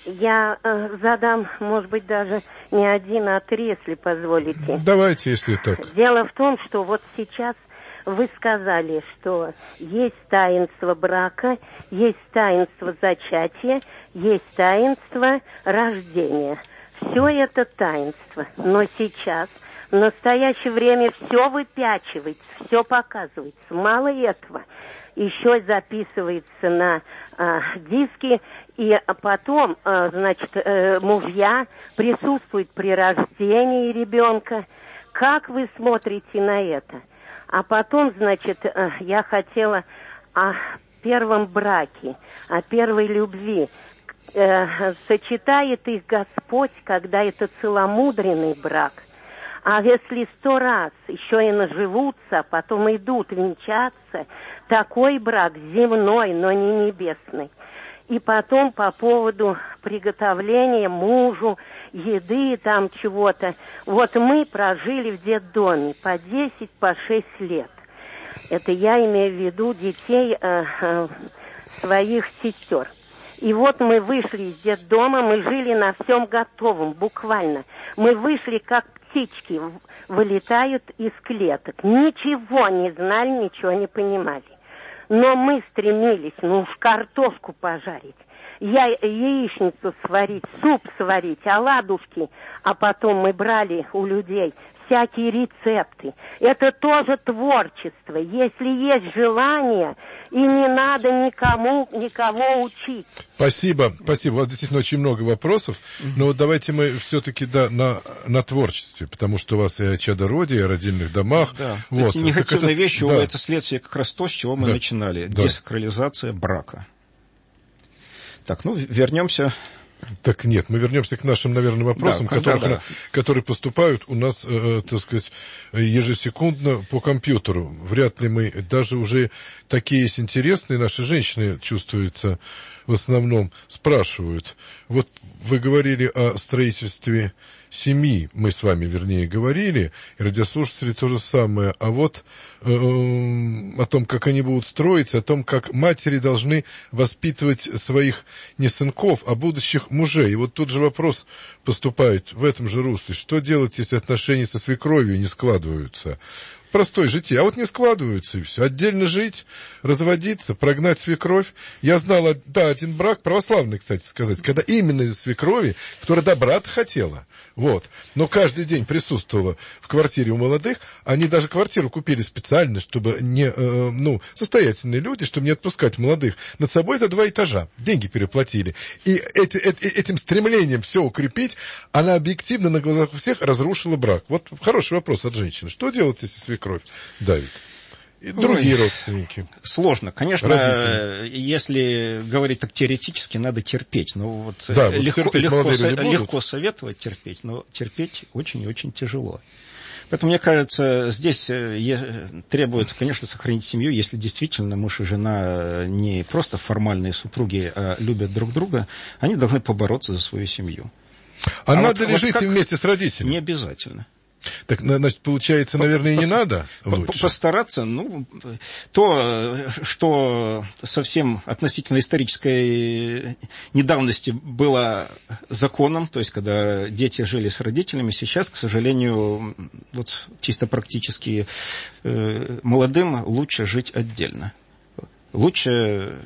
Я э, задам, может быть, даже не один, а три, если позволите. Давайте, если так. Дело в том, что вот сейчас вы сказали, что есть таинство брака, есть таинство зачатия, есть таинство рождения. Все это таинство. Но сейчас, в настоящее время, все выпячивается, все показывается. Мало этого. Еще записывается на а, диски, и потом, а, значит, э, мужья присутствуют при рождении ребенка. Как вы смотрите на это? А потом, значит, я хотела о первом браке, о первой любви. Сочетает их Господь, когда это целомудренный брак. А если сто раз еще и наживутся, а потом идут венчаться, такой брак земной, но не небесный. И потом по поводу приготовления мужу, еды там чего-то. Вот мы прожили в детдоме по десять, по шесть лет. Это я имею в виду детей э, э, своих сестер. И вот мы вышли из детдома, мы жили на всем готовом, буквально. Мы вышли как птички вылетают из клеток. Ничего не знали, ничего не понимали. Но мы стремились, ну уж картошку пожарить, я яичницу сварить, суп сварить, оладушки. А потом мы брали у людей всякие рецепты. Это тоже творчество. Если есть желание, и не надо никому, никого учить. Спасибо, спасибо. У вас действительно очень много вопросов. Но вот давайте мы все-таки да, на, на творчестве, потому что у вас и о чадородии, и о родильных домах. Да. Вот. Эти негативные это, вещи, да. это следствие как раз то, с чего мы да. начинали. Да. Десакрализация брака. Так, ну, вернемся... Так нет, мы вернемся к нашим, наверное, вопросам, да, которые, да. которые поступают у нас, э, так сказать, ежесекундно по компьютеру. Вряд ли мы, даже уже такие есть интересные, наши женщины, чувствуются, в основном спрашивают. Вот вы говорили о строительстве семьи, мы с вами, вернее, говорили, и радиослушатели то же самое. А вот э, о том, как они будут строиться, о том, как матери должны воспитывать своих не сынков, а будущих мужей. И вот тут же вопрос поступает в этом же русле. Что делать, если отношения со свекровью не складываются? Простое житие. А вот не складываются, и все. Отдельно жить, разводиться, прогнать свекровь. Я знал, да, один брак, православный, кстати сказать, когда именно из свекрови, которая добра-то хотела. Вот. Но каждый день присутствовала в квартире у молодых. Они даже квартиру купили специально, чтобы не, э, ну, состоятельные люди, чтобы не отпускать молодых. Над собой это два этажа. Деньги переплатили. И эти, эти, этим стремлением все укрепить, она объективно на глазах у всех разрушила брак. Вот хороший вопрос от женщины. Что делать, если свекровь давит? И другие Ой, родственники. Сложно. Конечно, родители. Если говорить так теоретически, надо терпеть. Но вот да, легко, вот легко, со, легко советовать терпеть, но терпеть очень и очень тяжело. Поэтому, мне кажется, здесь требуется, конечно, сохранить семью, если действительно муж и жена не просто формальные супруги, а любят друг друга, они должны побороться за свою семью. А, а надо вот, ли вот жить как... вместе с родителями? Не обязательно. Так, значит, получается, наверное, и не надо лучше. Постараться, ну, то, что совсем относительно исторической недавности было законом, то есть, когда дети жили с родителями, сейчас, к сожалению, вот чисто практически молодым лучше жить отдельно. Лучше...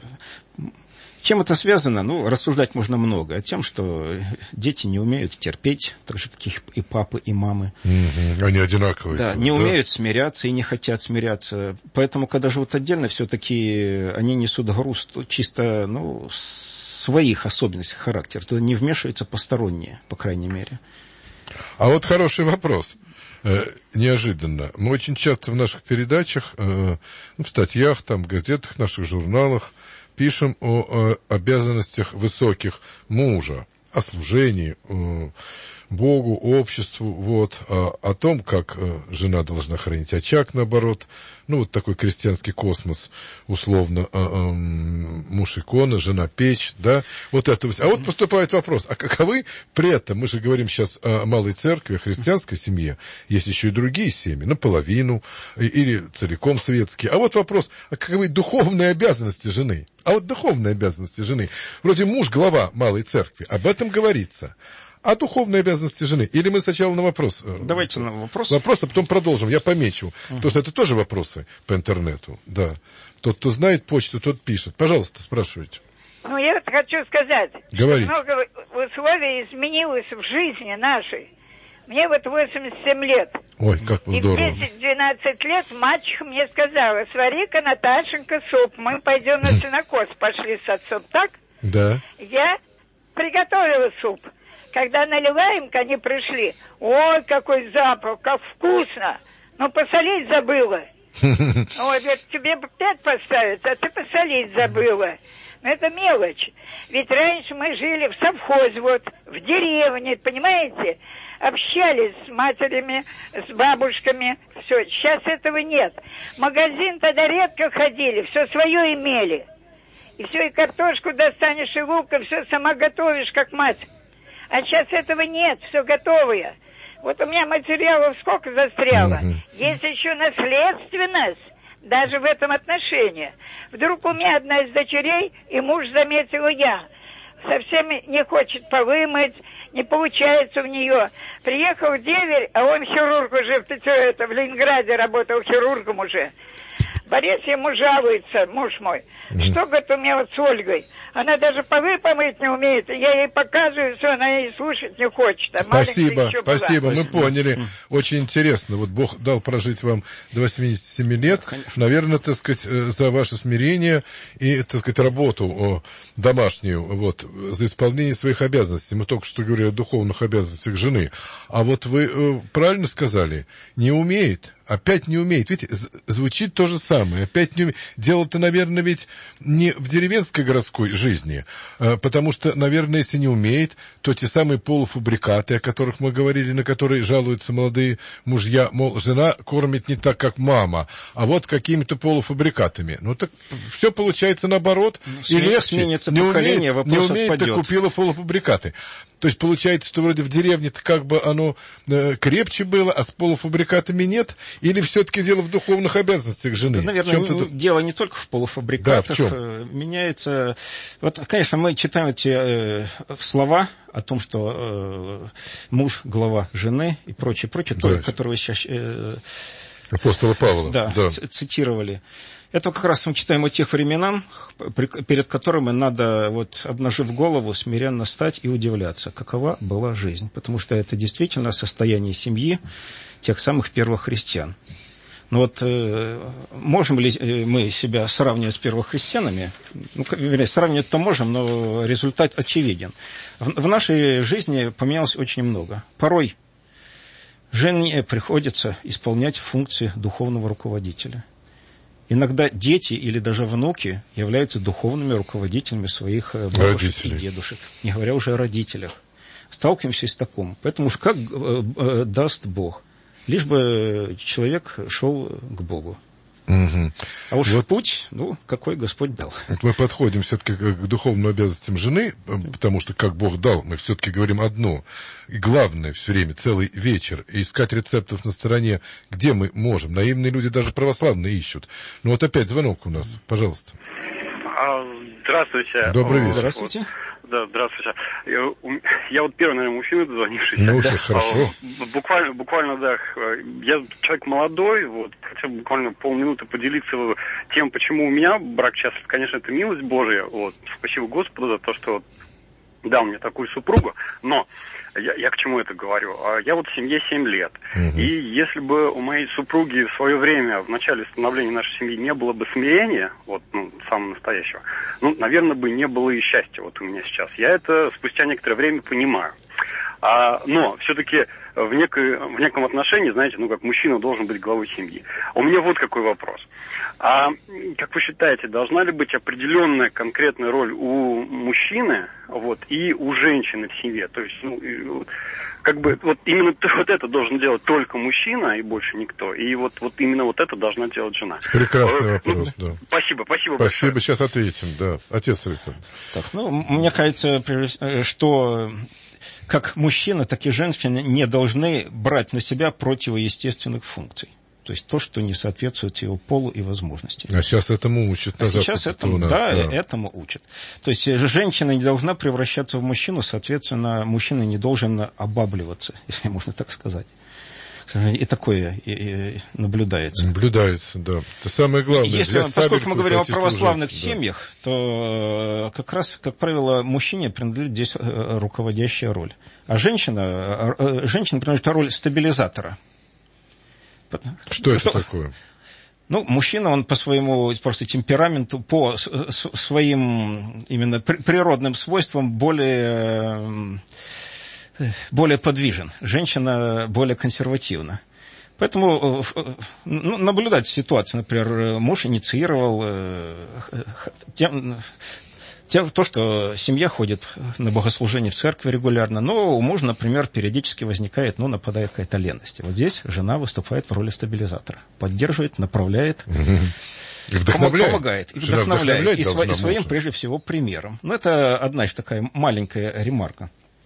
Чем это связано? Ну, рассуждать можно много. А тем, что дети не умеют терпеть, так же, как и папы, и мамы. Mm-hmm. Они одинаковые. Да, не да? умеют смиряться и не хотят смиряться. Поэтому, когда живут отдельно, все-таки они несут груз чисто, ну, своих особенностей характера. Туда не вмешиваются посторонние, по крайней мере. А вот хороший вопрос. Э, неожиданно. Мы очень часто в наших передачах, э, в статьях, там, в газетах, в наших журналах пишем о, о обязанностях высоких мужа, о служении э, Богу, обществу, вот, о, о том, как э, жена должна хранить очаг, наоборот, ну, вот такой крестьянский космос, условно, э, э, муж икона, жена печь, да, вот это. А вот поступает вопрос, а каковы при этом, мы же говорим сейчас о малой церкви, о христианской семье, есть еще и другие семьи, наполовину, или целиком светские, а вот вопрос, а каковы духовные обязанности жены? А вот духовные обязанности жены, вроде муж глава малой церкви, об этом говорится. А духовные обязанности жены? Или мы сначала на вопрос? Давайте на вопрос. Вопрос, а потом продолжим. Я помечу. Uh-huh. Потому что это тоже вопросы по интернету. Да. Тот, кто знает почту, тот пишет. Пожалуйста, спрашивайте. Ну, я вот хочу сказать. Говорите. Много условий изменилось в жизни нашей. Мне вот восемьдесят семь лет. Ой, как здорово. И в десять-двенадцать лет мачеха мне сказала: свари-ка, Наташенька, суп. Мы пойдем на сенокос. Пошли с отцом, так? Да. Я приготовила суп. Когда наливаем, они пришли. Ой, какой запах, как вкусно. Но посолить забыла. Ой, говорит, тебе пять поставить, а ты посолить забыла. Но это мелочь. Ведь раньше мы жили в совхозе, вот, в деревне, понимаете? Общались с матерями, с бабушками. Все, сейчас этого нет. В магазин тогда редко ходили, все свое имели. И все, и картошку достанешь, и лук, и все сама готовишь, как мать. А сейчас этого нет, все готовое. Вот у меня материалов сколько застряло. Mm-hmm. Есть еще наследственность, даже в этом отношении. Вдруг у меня одна из дочерей, и муж заметила я, совсем не хочет полы мыть, Не получается у нее. Приехал деверь, а он хирург уже в, это, в Ленинграде работал хирургом уже. Борис ему жалуется, муж мой. Mm-hmm. Что, говорит, у меня вот с Ольгой? Она даже полы помыть не умеет. Я ей показываю, все, она ей слушать не хочет. А спасибо, спасибо, мы поняли. Очень интересно. Вот Бог дал прожить вам до восьмидесяти семи лет. Конечно. Наверное, так сказать, за ваше смирение и, так сказать, работу домашнюю, вот, за исполнение своих обязанностей. Мы только что говорили о духовных обязанностях жены. А вот вы правильно сказали, не умеет. Опять не умеет. Видите, звучит то же самое. Опять не умеет. Дело-то, наверное, ведь не в деревенской городской жизни. Потому что, наверное, если не умеет, то те самые полуфабрикаты, о которых мы говорили, на которые жалуются молодые мужья, мол, жена кормит не так, как мама, а вот какими-то полуфабрикатами. Ну, так все получается наоборот. Ну, и легче. Не умеет, не умеет, так купила полуфабрикаты. То есть получается, что вроде в деревне-то как бы оно э, крепче было, а с полуфабрикатами нет? Или все-таки дело в духовных обязанностях жены? Да, наверное, не, дело не только в полуфабрикатах. Да, в чем? Меняется... Вот, конечно, мы читаем эти э, слова о том, что э, муж, глава жены и прочее, прочее, да. то, которые вы сейчас... Э, Апостола Павла. Да, да. цитировали. Это как раз мы читаем о тех временах, перед которыми надо, вот, обнажив голову, смиренно стать и удивляться, какова была жизнь. Потому что это действительно состояние семьи тех самых первых христиан. Но вот э, можем ли мы себя сравнивать с первохристианами? Ну, вернее, сравнивать-то можем, но результат очевиден. В, в нашей жизни поменялось очень много. Порой жене приходится исполнять функции духовного руководителя. Иногда дети или даже внуки являются духовными руководителями своих бабушек Родители. и дедушек, не говоря уже о родителях. Сталкиваемся с таким. Поэтому уж как э, даст Бог, лишь бы человек шел к Богу. Угу. А уж вот путь, ну, какой Господь дал. Вот мы подходим все-таки к духовным обязанностям жены, потому что как Бог дал, мы все-таки говорим одно. И главное все время, целый вечер, искать рецептов на стороне, где мы можем. Наивные люди даже православные ищут. Ну вот опять звонок у нас, пожалуйста. Здравствуйте. Добрый вечер. Здравствуйте. Да, здравствуйте. Я, я вот первый, наверное, мужчина, дозвонившийся. Ну, сейчас хорошо. Буквально, буквально, да, я человек молодой, вот, хотел буквально полминуты поделиться тем, почему у меня брак счастлив. Конечно, это милость Божия, вот, спасибо Господу за то, что дал мне такую супругу, но я, я к чему это говорю? Я вот в семье семь лет, uh-huh. и если бы у моей супруги в свое время, в начале становления нашей семьи, не было бы смирения, вот, ну, самого настоящего, ну, наверное, бы не было и счастья вот у меня сейчас. Я это спустя некоторое время понимаю. А, но все-таки в, некой, в неком отношении, знаете, ну, как мужчина должен быть главой семьи. У меня вот какой вопрос. А как вы считаете, должна ли быть определенная конкретная роль у мужчины, вот, и у женщины в семье? То есть, ну, как бы, вот именно вот это должен делать только мужчина и больше никто. И вот, вот именно вот это должна делать жена. Прекрасный вопрос, ну, да. Спасибо, спасибо Спасибо, большое. сейчас ответим, да. Отец Александр. Так, ну, мне кажется, что как мужчина, так и женщины не должны брать на себя противоестественных функций. То есть то, что не соответствует его полу и возможностям. А сейчас этому учат. А сейчас этому, нас, да, да, этому учат. То есть женщина не должна превращаться в мужчину, соответственно, мужчина не должен обабливаться, если можно так сказать. И такое и, и наблюдается. Наблюдается, да. Это самое главное. Если, поскольку мы говорим о православных служить, семьях, да. то как раз, как правило, мужчине принадлежит здесь руководящая роль. А женщина, женщина принадлежит роль стабилизатора. Что это такое? Ну, мужчина, он по своему просто темпераменту, по своим именно природным свойствам более, более подвижен. Женщина более консервативна. Поэтому ну, наблюдать ситуацию, например, муж инициировал тем, тем, то, что семья ходит на богослужение в церкви регулярно, но у мужа, например, периодически возникает, ну, нападает какая-то леность. Вот здесь жена выступает в роли стабилизатора. Поддерживает, направляет, и вдохновляет. помогает. И вдохновляет. И, сво, и своим, прежде всего, примером. Ну, это одна еще такая маленькая ремарка.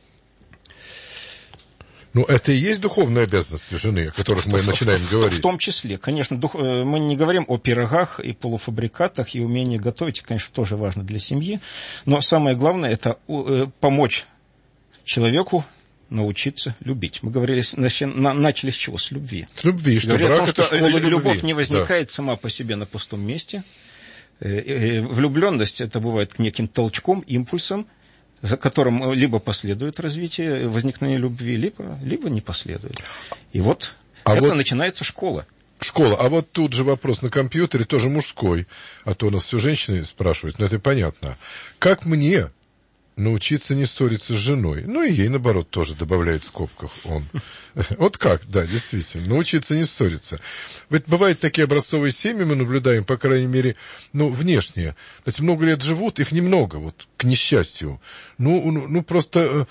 Ну, это и есть духовные обязанности жены, о которых в, мы в, начинаем в, говорить. В том числе, конечно, дух, мы не говорим о пирогах и полуфабрикатах, и умении готовить, конечно, тоже важно для семьи, но самое главное – это помочь человеку научиться любить. Мы говорили, начали с чего? С любви. С любви, что говорили брак о том, это что школа любовь любви. не возникает Да. сама по себе на пустом месте. Влюбленность это бывает неким толчком, импульсом, за которым либо последует развитие, возникновение любви, либо, либо не последует. И вот а это вот начинается школа. Школа. А вот тут же вопрос на компьютере, тоже мужской. А то у нас все женщины спрашивают, но это понятно. Как мне научиться не ссориться с женой? Ну, и ей, наоборот, тоже добавляет в скобках он. Вот как, да, действительно, научиться не ссориться. Ведь бывают такие образцовые семьи, мы наблюдаем, по крайней мере, ну, внешне. Знаете, много лет живут, их немного, вот, к несчастью. Ну, ну, ну просто...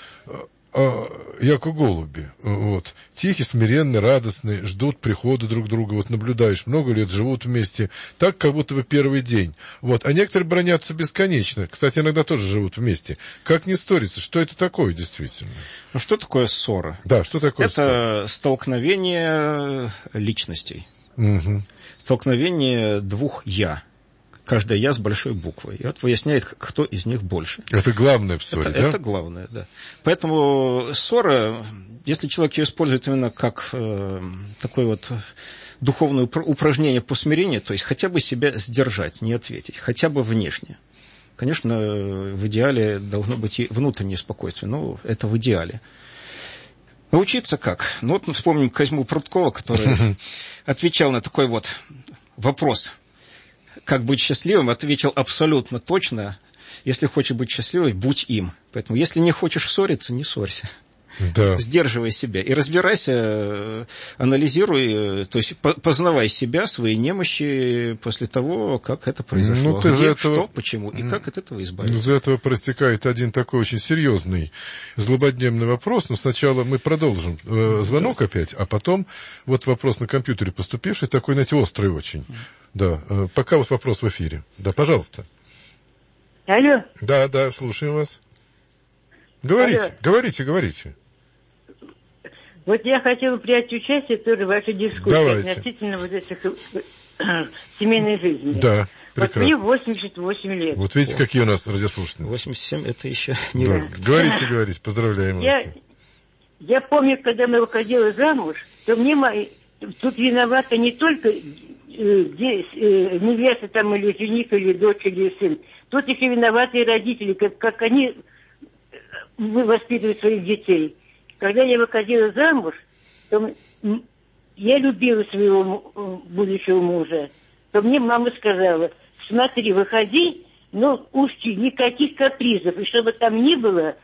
яко голуби, вот, тихие, смиренные, радостные, ждут прихода друг друга, вот наблюдаешь, много лет живут вместе, так, как будто бы первый день, вот, а некоторые бранятся бесконечно, кстати, иногда тоже живут вместе, как не ссориться, что это такое действительно? Ну, что такое ссора? Да, что такое это ссора? Это столкновение личностей, угу. Столкновение двух «я». Каждое «я» с большой буквой. И вот выясняет, кто из них больше. Это главное в ссоре, это, да? Это главное, да. Поэтому ссора, если человек ее использует именно как э, такое вот духовное упражнение по смирению, то есть хотя бы себя сдержать, не ответить, хотя бы внешне. Конечно, в идеале должно быть и внутреннее спокойствие, но это в идеале. Научиться как? Ну вот мы вспомним Козьму Прудкова, который отвечал на такой вот вопрос – как быть счастливым, ответил абсолютно точно. Если хочешь быть счастливым, будь им. Поэтому, если не хочешь ссориться, не ссорься. Да. Сдерживай себя. И разбирайся, анализируй, то есть познавай себя, свои немощи после того, как это произошло. Ну, ты где, этого... что, почему и как от этого избавиться. Из этого проистекает один такой очень серьезный, злободневный вопрос. Но сначала мы продолжим э, звонок да. опять, а потом вот вопрос на компьютере поступивший, такой, знаете, острый очень. Да, э, пока вот вопрос в эфире. Да, пожалуйста. Алло. Да, да, слушаем вас. Говорите, Алло. говорите, говорите. Вот я хотела принять участие тоже в вашей дискуссии Давайте. относительно вот этих семейной жизни. Да, прекрасно. Вот мне восемьдесят восемь лет. Вот видите, какие у нас радиослушатели. восемьдесят семь это еще не да. рано. Говорите, говорите, поздравляем вас. Я, я помню, когда мы выходили замуж, то мне мои, тут виновата не только э, здесь, э, невеста там или жених, или дочь, или сын. Тут еще виноваты и родители, как, как они воспитывают своих детей. Когда я выходила замуж, то я любила своего будущего мужа. То мне мама сказала, смотри, выходи, но учти, никаких капризов. И чтобы там ни было,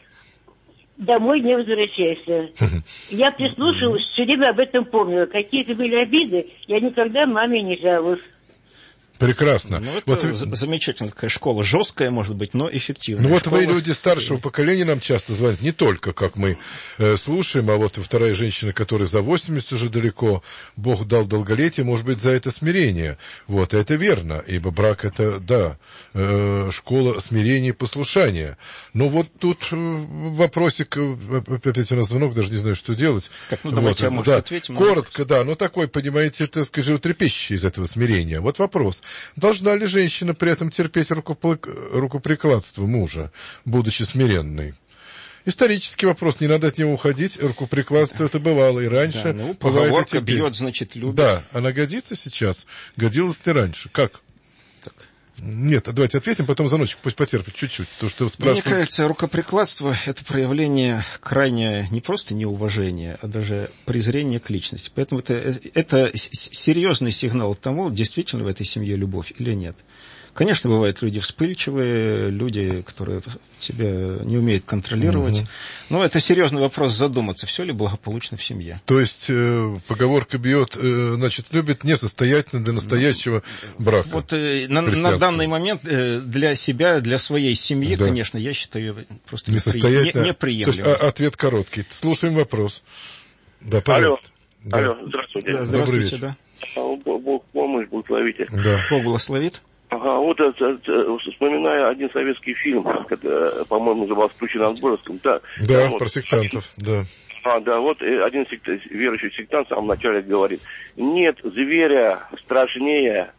домой не возвращайся. Я прислушалась, все время об этом помнила. Какие-то были обиды, я никогда маме не жалуюсь. Прекрасно. Ну, это вот... замечательная такая школа, жесткая, может быть, но эффективная. Ну, вот школа... вы, люди старшего поколения, нам часто звонят, не только, как мы э, слушаем, а вот вторая женщина, которая за восемьдесят уже далеко, Бог дал долголетие, может быть, за это смирение. Вот, это верно, ибо брак это, да, э, школа смирения и послушания. Но вот тут э, вопросик, опять у нас звонок, даже не знаю, что делать. Так, ну, давайте, вот, я, может, да, ответим. Коротко, да, но такой, понимаете, так сказать, животрепещущий из этого смирения. Вот вопрос. Должна ли женщина при этом терпеть рукоприкладство мужа, будучи смиренной? Исторический вопрос, не надо от него уходить, рукоприкладство это бывало и раньше. Да, ну, поговорка бьет, значит, любит. Да, она годится сейчас, годилась ли раньше? Как? Так. Нет, давайте ответим, потом звоночек пусть потерпит чуть-чуть. То, что спрашивают... Мне кажется, рукоприкладство – это проявление крайне не просто неуважения, а даже презрения к личности. Поэтому это, это серьезный сигнал к тому, действительно в этой семье любовь или нет. Конечно, бывают люди вспыльчивые, люди, которые себя не умеют контролировать. Угу. Но это серьезный вопрос задуматься, все ли благополучно в семье. То есть э, поговорка бьет, э, значит, любит несостоятельно для настоящего брака. Вот э, на, на данный момент э, для себя, для своей семьи, да. конечно, я считаю просто несостоятельно. Не, неприемлемым. То есть а, ответ короткий. Слушаем вопрос. Да, пожалуйста. Алло, да. Алло, здравствуйте. Да, здравствуйте, да. Бог помощь, благословите. Да. Бог благословит. Ага, вот это, вспоминаю один советский фильм, когда, по-моему, назывался «Ключи над Боровском». Да, да там, про вот, сектантов, да. А, да, вот один сект, верующий сектант в самом начале говорит, нет зверя страшнее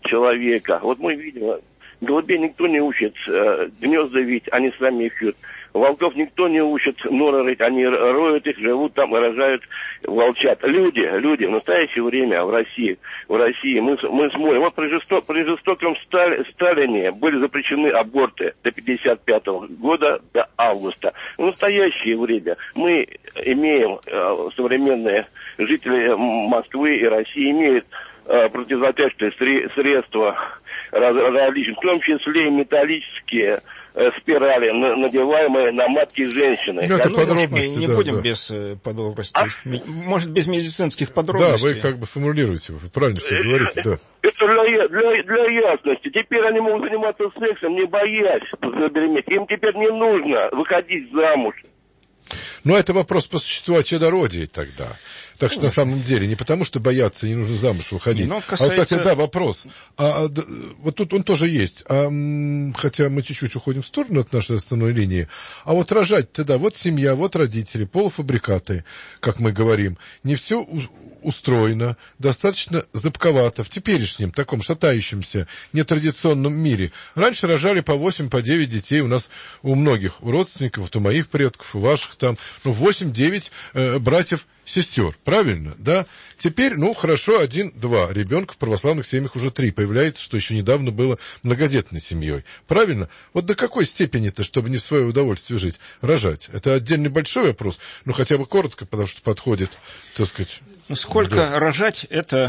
человека. Вот мы видим, голубей никто не учит, гнезда видеть, они сами их вьют. Волков никто не учит норы рыть, они роют их, живут там и рожают волчат. Люди, люди в настоящее время в России, в России мы, мы смотрим, вот при, жесток, при жестоком Стали, Сталине были запрещены аборты до пятьдесят пятого года, до августа. В настоящее время мы имеем, э, современные жители Москвы и России имеют э, противозачаточные средства различные, в том числе и металлические спирали, надеваемые на матки женщины. Ну, это подробности, не да, будем да. без подробностей. А? Может, без медицинских подробностей. Да, вы как бы формулируете, вы правильно все говорите, да. Это для, для, для ясности. Теперь они могут заниматься сексом, не боясь забеременеть. Им теперь не нужно выходить замуж. Ну, это вопрос по существу о чадородии тогда. Так что, на самом деле, не потому, что бояться, не нужно замуж выходить. Но касается... А, кстати, да, вопрос. А, да, вот тут он тоже есть. А, хотя мы чуть-чуть уходим в сторону от нашей основной линии. А вот рожать тогда, вот семья, вот родители, полуфабрикаты, как мы говорим. Не все устроено, достаточно зыбковато в теперешнем таком шатающемся нетрадиционном мире. Раньше рожали по восемь, по девять детей у нас, у многих, у родственников, у моих предков, у ваших там, ну, восемь-девять э, братьев, сестер, правильно, да? Теперь, ну, хорошо, один-два ребенка в православных семьях уже три появляется, что еще недавно было многодетной семьей. Правильно? Вот до какой степени-то, чтобы не в свое удовольствие жить, рожать? Это отдельный большой вопрос, ну, хотя бы коротко, потому что подходит, так сказать... Ну, сколько да. рожать, это...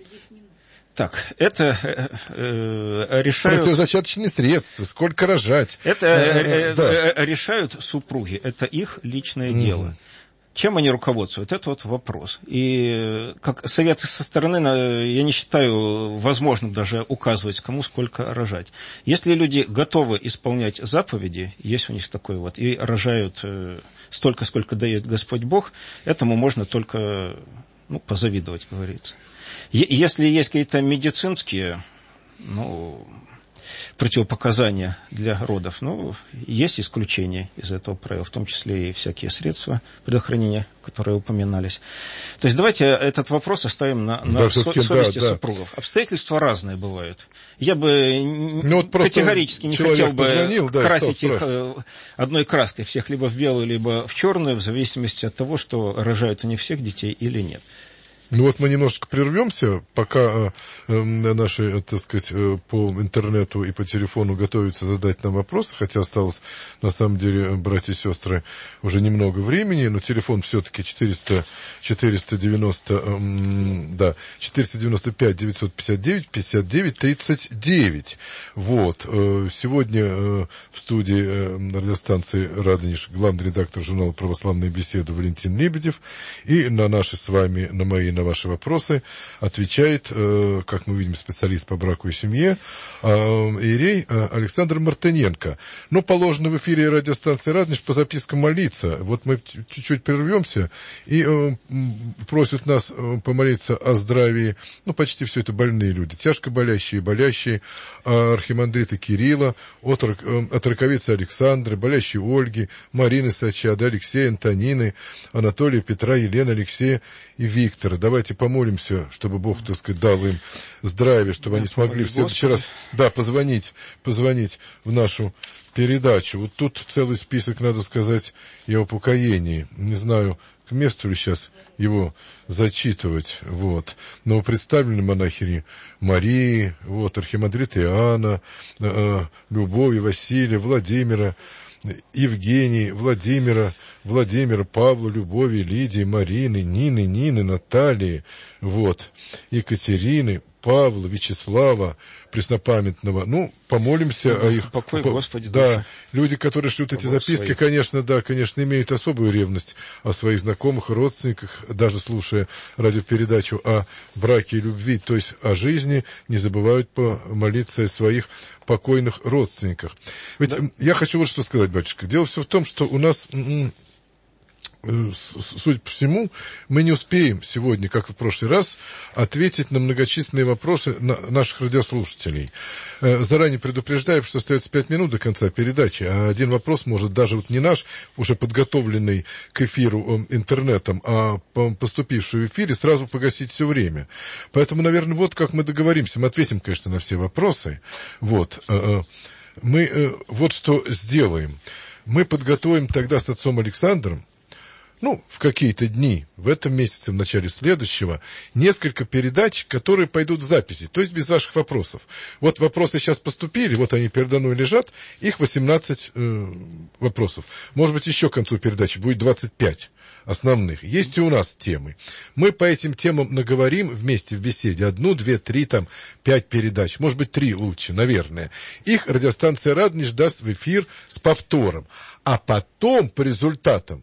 Так, это э, э, решают... Противозачаточные средства, сколько рожать. Это э, э, да. э, решают супруги, это их личное mm-hmm. дело. Чем они руководствуют? Это вот вопрос. И как совет со стороны, я не считаю возможным даже указывать, кому сколько рожать. Если люди готовы исполнять заповеди, есть у них такое вот, и рожают столько, сколько дает Господь Бог, этому можно только ну, позавидовать, говорится. Если есть какие-то медицинские ну, противопоказания для родов, ну, есть исключения из этого правила, в том числе и всякие средства предохранения, которые упоминались. То есть давайте этот вопрос оставим на, на да, со, совести да, супругов. Да. Обстоятельства разные бывают. Я бы ну, вот категорически не хотел бы позвонил, да, красить их одной краской всех либо в белую, либо в черную, в зависимости от того, что рожают они всех детей или нет. Ну вот мы немножко прервемся, пока э, наши, так сказать, э, по интернету и по телефону готовятся задать нам вопросы, хотя осталось, на самом деле, братья и сестры, уже немного времени, но телефон все-таки четыреста, четыреста девяносто, э, да, четыреста девяносто пять девятьсот пятьдесят девять пятьдесят девять тридцать девять. Вот. Э, сегодня э, в студии э, радиостанции «Радонеж» главный редактор журнала «Православные беседы» Валентин Лебедев, и на наши с вами, на мои на ваши вопросы отвечает, э, как мы видим, специалист по браку и семье, э, иерей э, Александр Мартыненко. Но положено в эфире радиостанции «Радонеж» по запискам молиться. Вот мы чуть-чуть прервемся и э, просят нас э, помолиться о здравии, ну, почти все это больные люди, тяжко болящие, болящие, э, архимандрита Кирилла, от, э, от раковицы Александры, болящие Ольги, Марины Сачады, Алексея, Антонины, Анатолия, Петра, Елены, Алексея и Виктора. Давайте помолимся, чтобы Бог, так сказать, дал им здравие, чтобы да, они смогли в следующий раз да, позвонить, позвонить в нашу передачу. Вот тут целый список, надо сказать, и о упокоении. Не знаю, к месту ли сейчас его зачитывать. Вот. Но представлены монахини Марии, вот, архимандрита Иоанна, э, Любови, Василия, Владимира, Евгении, Владимира, Владимира, Павла, Любови, Лидии, Марины, Нины, Нины, Натальи, вот, Екатерины, Павла, Вячеслава, преснопамятного. Ну, помолимся о их... Покой, по, Господи. Да, душа. Люди, которые шлют эти записки, своих. конечно, да, конечно, имеют особую ревность о своих знакомых и родственниках, даже слушая радиопередачу о браке и любви, то есть о жизни, не забывают помолиться о своих покойных родственниках. Ведь да. я хочу вот что сказать, батюшка. Дело все в том, что у нас... Судя по всему, мы не успеем сегодня, как и в прошлый раз, ответить на многочисленные вопросы наших радиослушателей. Заранее предупреждаю, что остается пять минут до конца передачи, а один вопрос может даже вот не наш, уже подготовленный к эфиру интернетом, а поступивший в эфире, сразу погасить все время. Поэтому, наверное, вот как мы договоримся. Мы ответим, конечно, на все вопросы. Вот. Мы вот что сделаем. мы подготовим тогда с отцом Александром, ну, в какие-то дни, в этом месяце, в начале следующего, несколько передач, которые пойдут в записи, то есть без ваших вопросов. Вот вопросы сейчас поступили, вот они передо мной лежат, их восемнадцать э, вопросов. Может быть, еще к концу передачи будет двадцать пять основных. Есть и у нас темы. Мы по этим темам наговорим вместе в беседе одну, две, три, там, пять передач, может быть, три лучше, наверное. Их радиостанция «Радонеж» даст в эфир с повтором. А потом, по результатам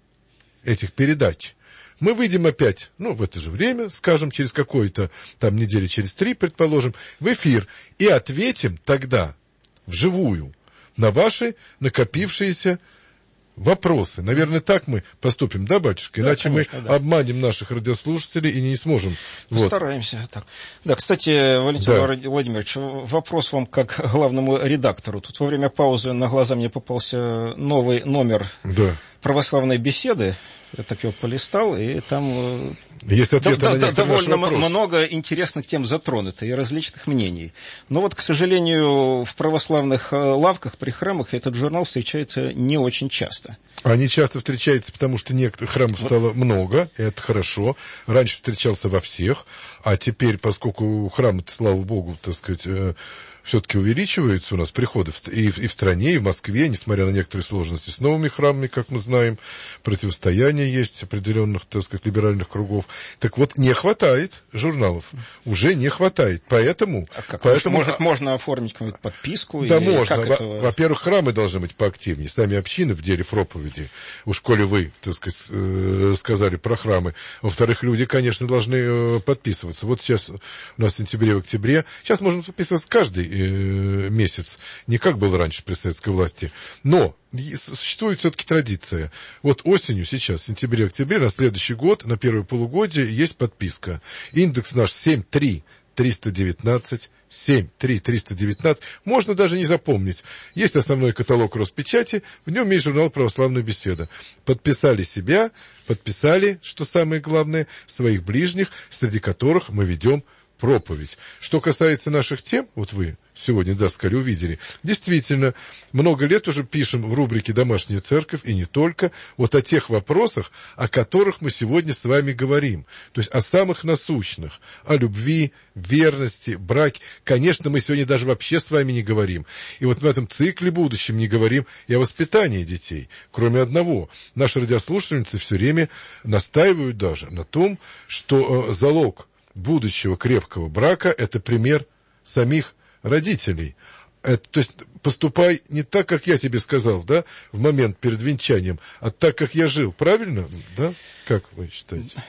этих передач, мы выйдем опять, ну, в это же время, скажем, через какое-то, там, недели через три, предположим, в эфир, и ответим тогда вживую на ваши накопившиеся вопросы. Наверное, так мы поступим, да, батюшка? Иначе да, конечно, мы да. обманем наших радиослушателей и не сможем. Постараемся. Вот. Так. Да, кстати, Валентин да. Владимирович, вопрос вам как главному редактору. Тут во время паузы на глаза мне попался новый номер да. православной беседы. Я так его полистал, и там есть ответы да, на да, довольно много интересных тем затронуто и различных мнений. Но вот, к сожалению, в православных лавках при храмах этот журнал встречается не очень часто. Они часто встречаются, потому что некоторых храмов стало много, и это хорошо. Раньше встречался во всех, а теперь, поскольку храмы, слава богу, так сказать, все-таки увеличиваются у нас приходы и в, и в стране, и в Москве, несмотря на некоторые сложности с новыми храмами, как мы знаем, противостояние есть определенных, так сказать, либеральных кругов. Так вот, не хватает журналов, уже не хватает, поэтому... А как? поэтому... Может, можно оформить какую-то подписку? Да, или можно. Как Во- это... Во-первых, храмы должны быть поактивнее, сами общины в деле проповеди, уж коли вы, так сказать, сказали про храмы. Во-вторых, люди, конечно, должны подписываться. Вот сейчас у нас в сентябре, в октябре, сейчас можно подписываться каждый месяц, не как было раньше при советской власти, но существует все-таки традиция. Вот осенью сейчас, в сентябре-октябре, на следующий год, на первое полугодие, есть подписка. Индекс наш семь три триста девятнадцать, семь три триста девятнадцать. Можно даже не запомнить. Есть основной каталог Роспечати, в нем есть журнал «Православная беседа». Подписали себя, подписали, что самое главное, своих ближних, среди которых мы ведем проповедь. Что касается наших тем, вот вы сегодня, да, сказали, увидели, действительно, много лет уже пишем в рубрике «Домашняя церковь», и не только, вот о тех вопросах, о которых мы сегодня с вами говорим. То есть о самых насущных, о любви, верности, браке. Конечно, мы сегодня даже вообще с вами не говорим. И вот в этом цикле будущем не говорим и о воспитании детей. Кроме одного, наши радиослушательницы все время настаивают даже на том, что э, залог будущего крепкого брака – это пример самих родителей. Это, то есть поступай не так, как я тебе сказал, да, в момент перед венчанием, а так, как я жил. Правильно? Да? Как вы считаете?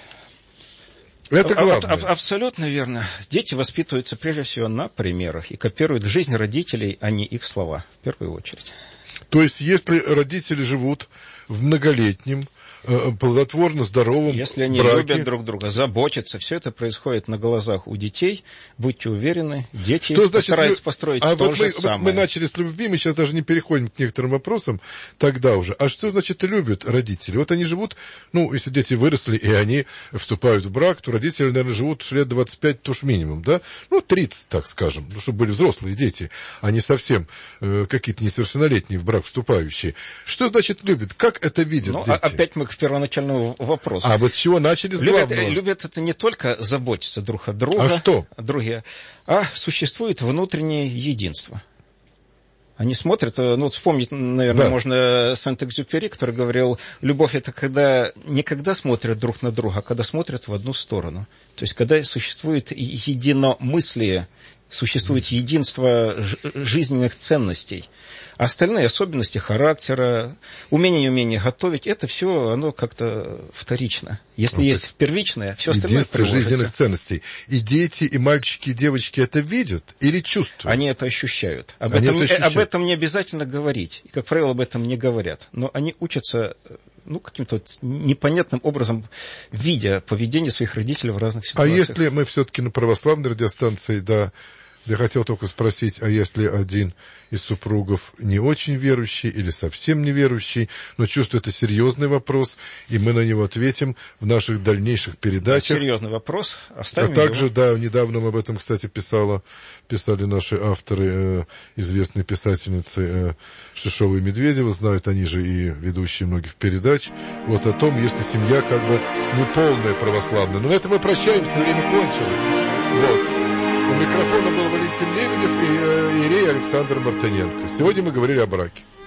Это главное. А, а, абсолютно верно. Дети воспитываются прежде всего на примерах и копируют жизнь родителей, а не их слова, в первую очередь. То есть, если родители живут в многолетнем, плодотворно, здоровом Если они браке. любят друг друга, заботятся, все это происходит на глазах у детей, будьте уверены, дети что значит, стараются построить а то вот же мы, самое. Вот мы начали с любви, мы сейчас даже не переходим к некоторым вопросам тогда уже. А что значит любят родители? Вот они живут, ну, если дети выросли, и они вступают в брак, то родители, наверное, живут лет двадцать пять, то уж минимум, да? Ну, тридцать, так скажем, ну, чтобы были взрослые дети, а не совсем э, какие-то несовершеннолетние в брак вступающие. Что значит любят? Как это видят ну, дети? Опять мы к первоначальному вопросу. А вот с чего начали с любят, главного? Любят это не только заботиться друг от друга, а, что? Други, а существует внутреннее единство. Они смотрят, ну вот вспомнить, наверное, да. можно Сент-Экзюпери, который говорил, любовь это когда не когда смотрят друг на друга, а когда смотрят в одну сторону. То есть когда существует единомыслие, существует единство жизненных ценностей. А остальные особенности характера, умение, неумение готовить, это все, оно как-то вторично. Если ну, есть первичное, все остальное приложится. Единство жизненных ценностей. И дети, и мальчики, и девочки это видят или чувствуют? Они это ощущают. Об, они этом, это ощущают. Об этом не обязательно говорить. И, как правило, об этом не говорят. Но они учатся, ну, каким-то вот непонятным образом, видя поведение своих родителей в разных ситуациях. А если мы все-таки на православной радиостанции, да, Я хотел только спросить, а если один из супругов не очень верующий или совсем неверующий, но чувствую, это серьезный вопрос, и мы на него ответим в наших дальнейших передачах. Да, серьезный вопрос. Оставим а также, его. да, недавно мы об этом, кстати, писала, писали наши авторы, э, известные писательницы э, Шишова и Медведева, знают они же и ведущие многих передач, вот о том, если семья как бы не полная православная. Но на этом мы прощаемся, время кончилось. Вот. У микрофона был Валентин Лебедев и э, иерей Александр Мартыненко. Сегодня мы говорили о браке.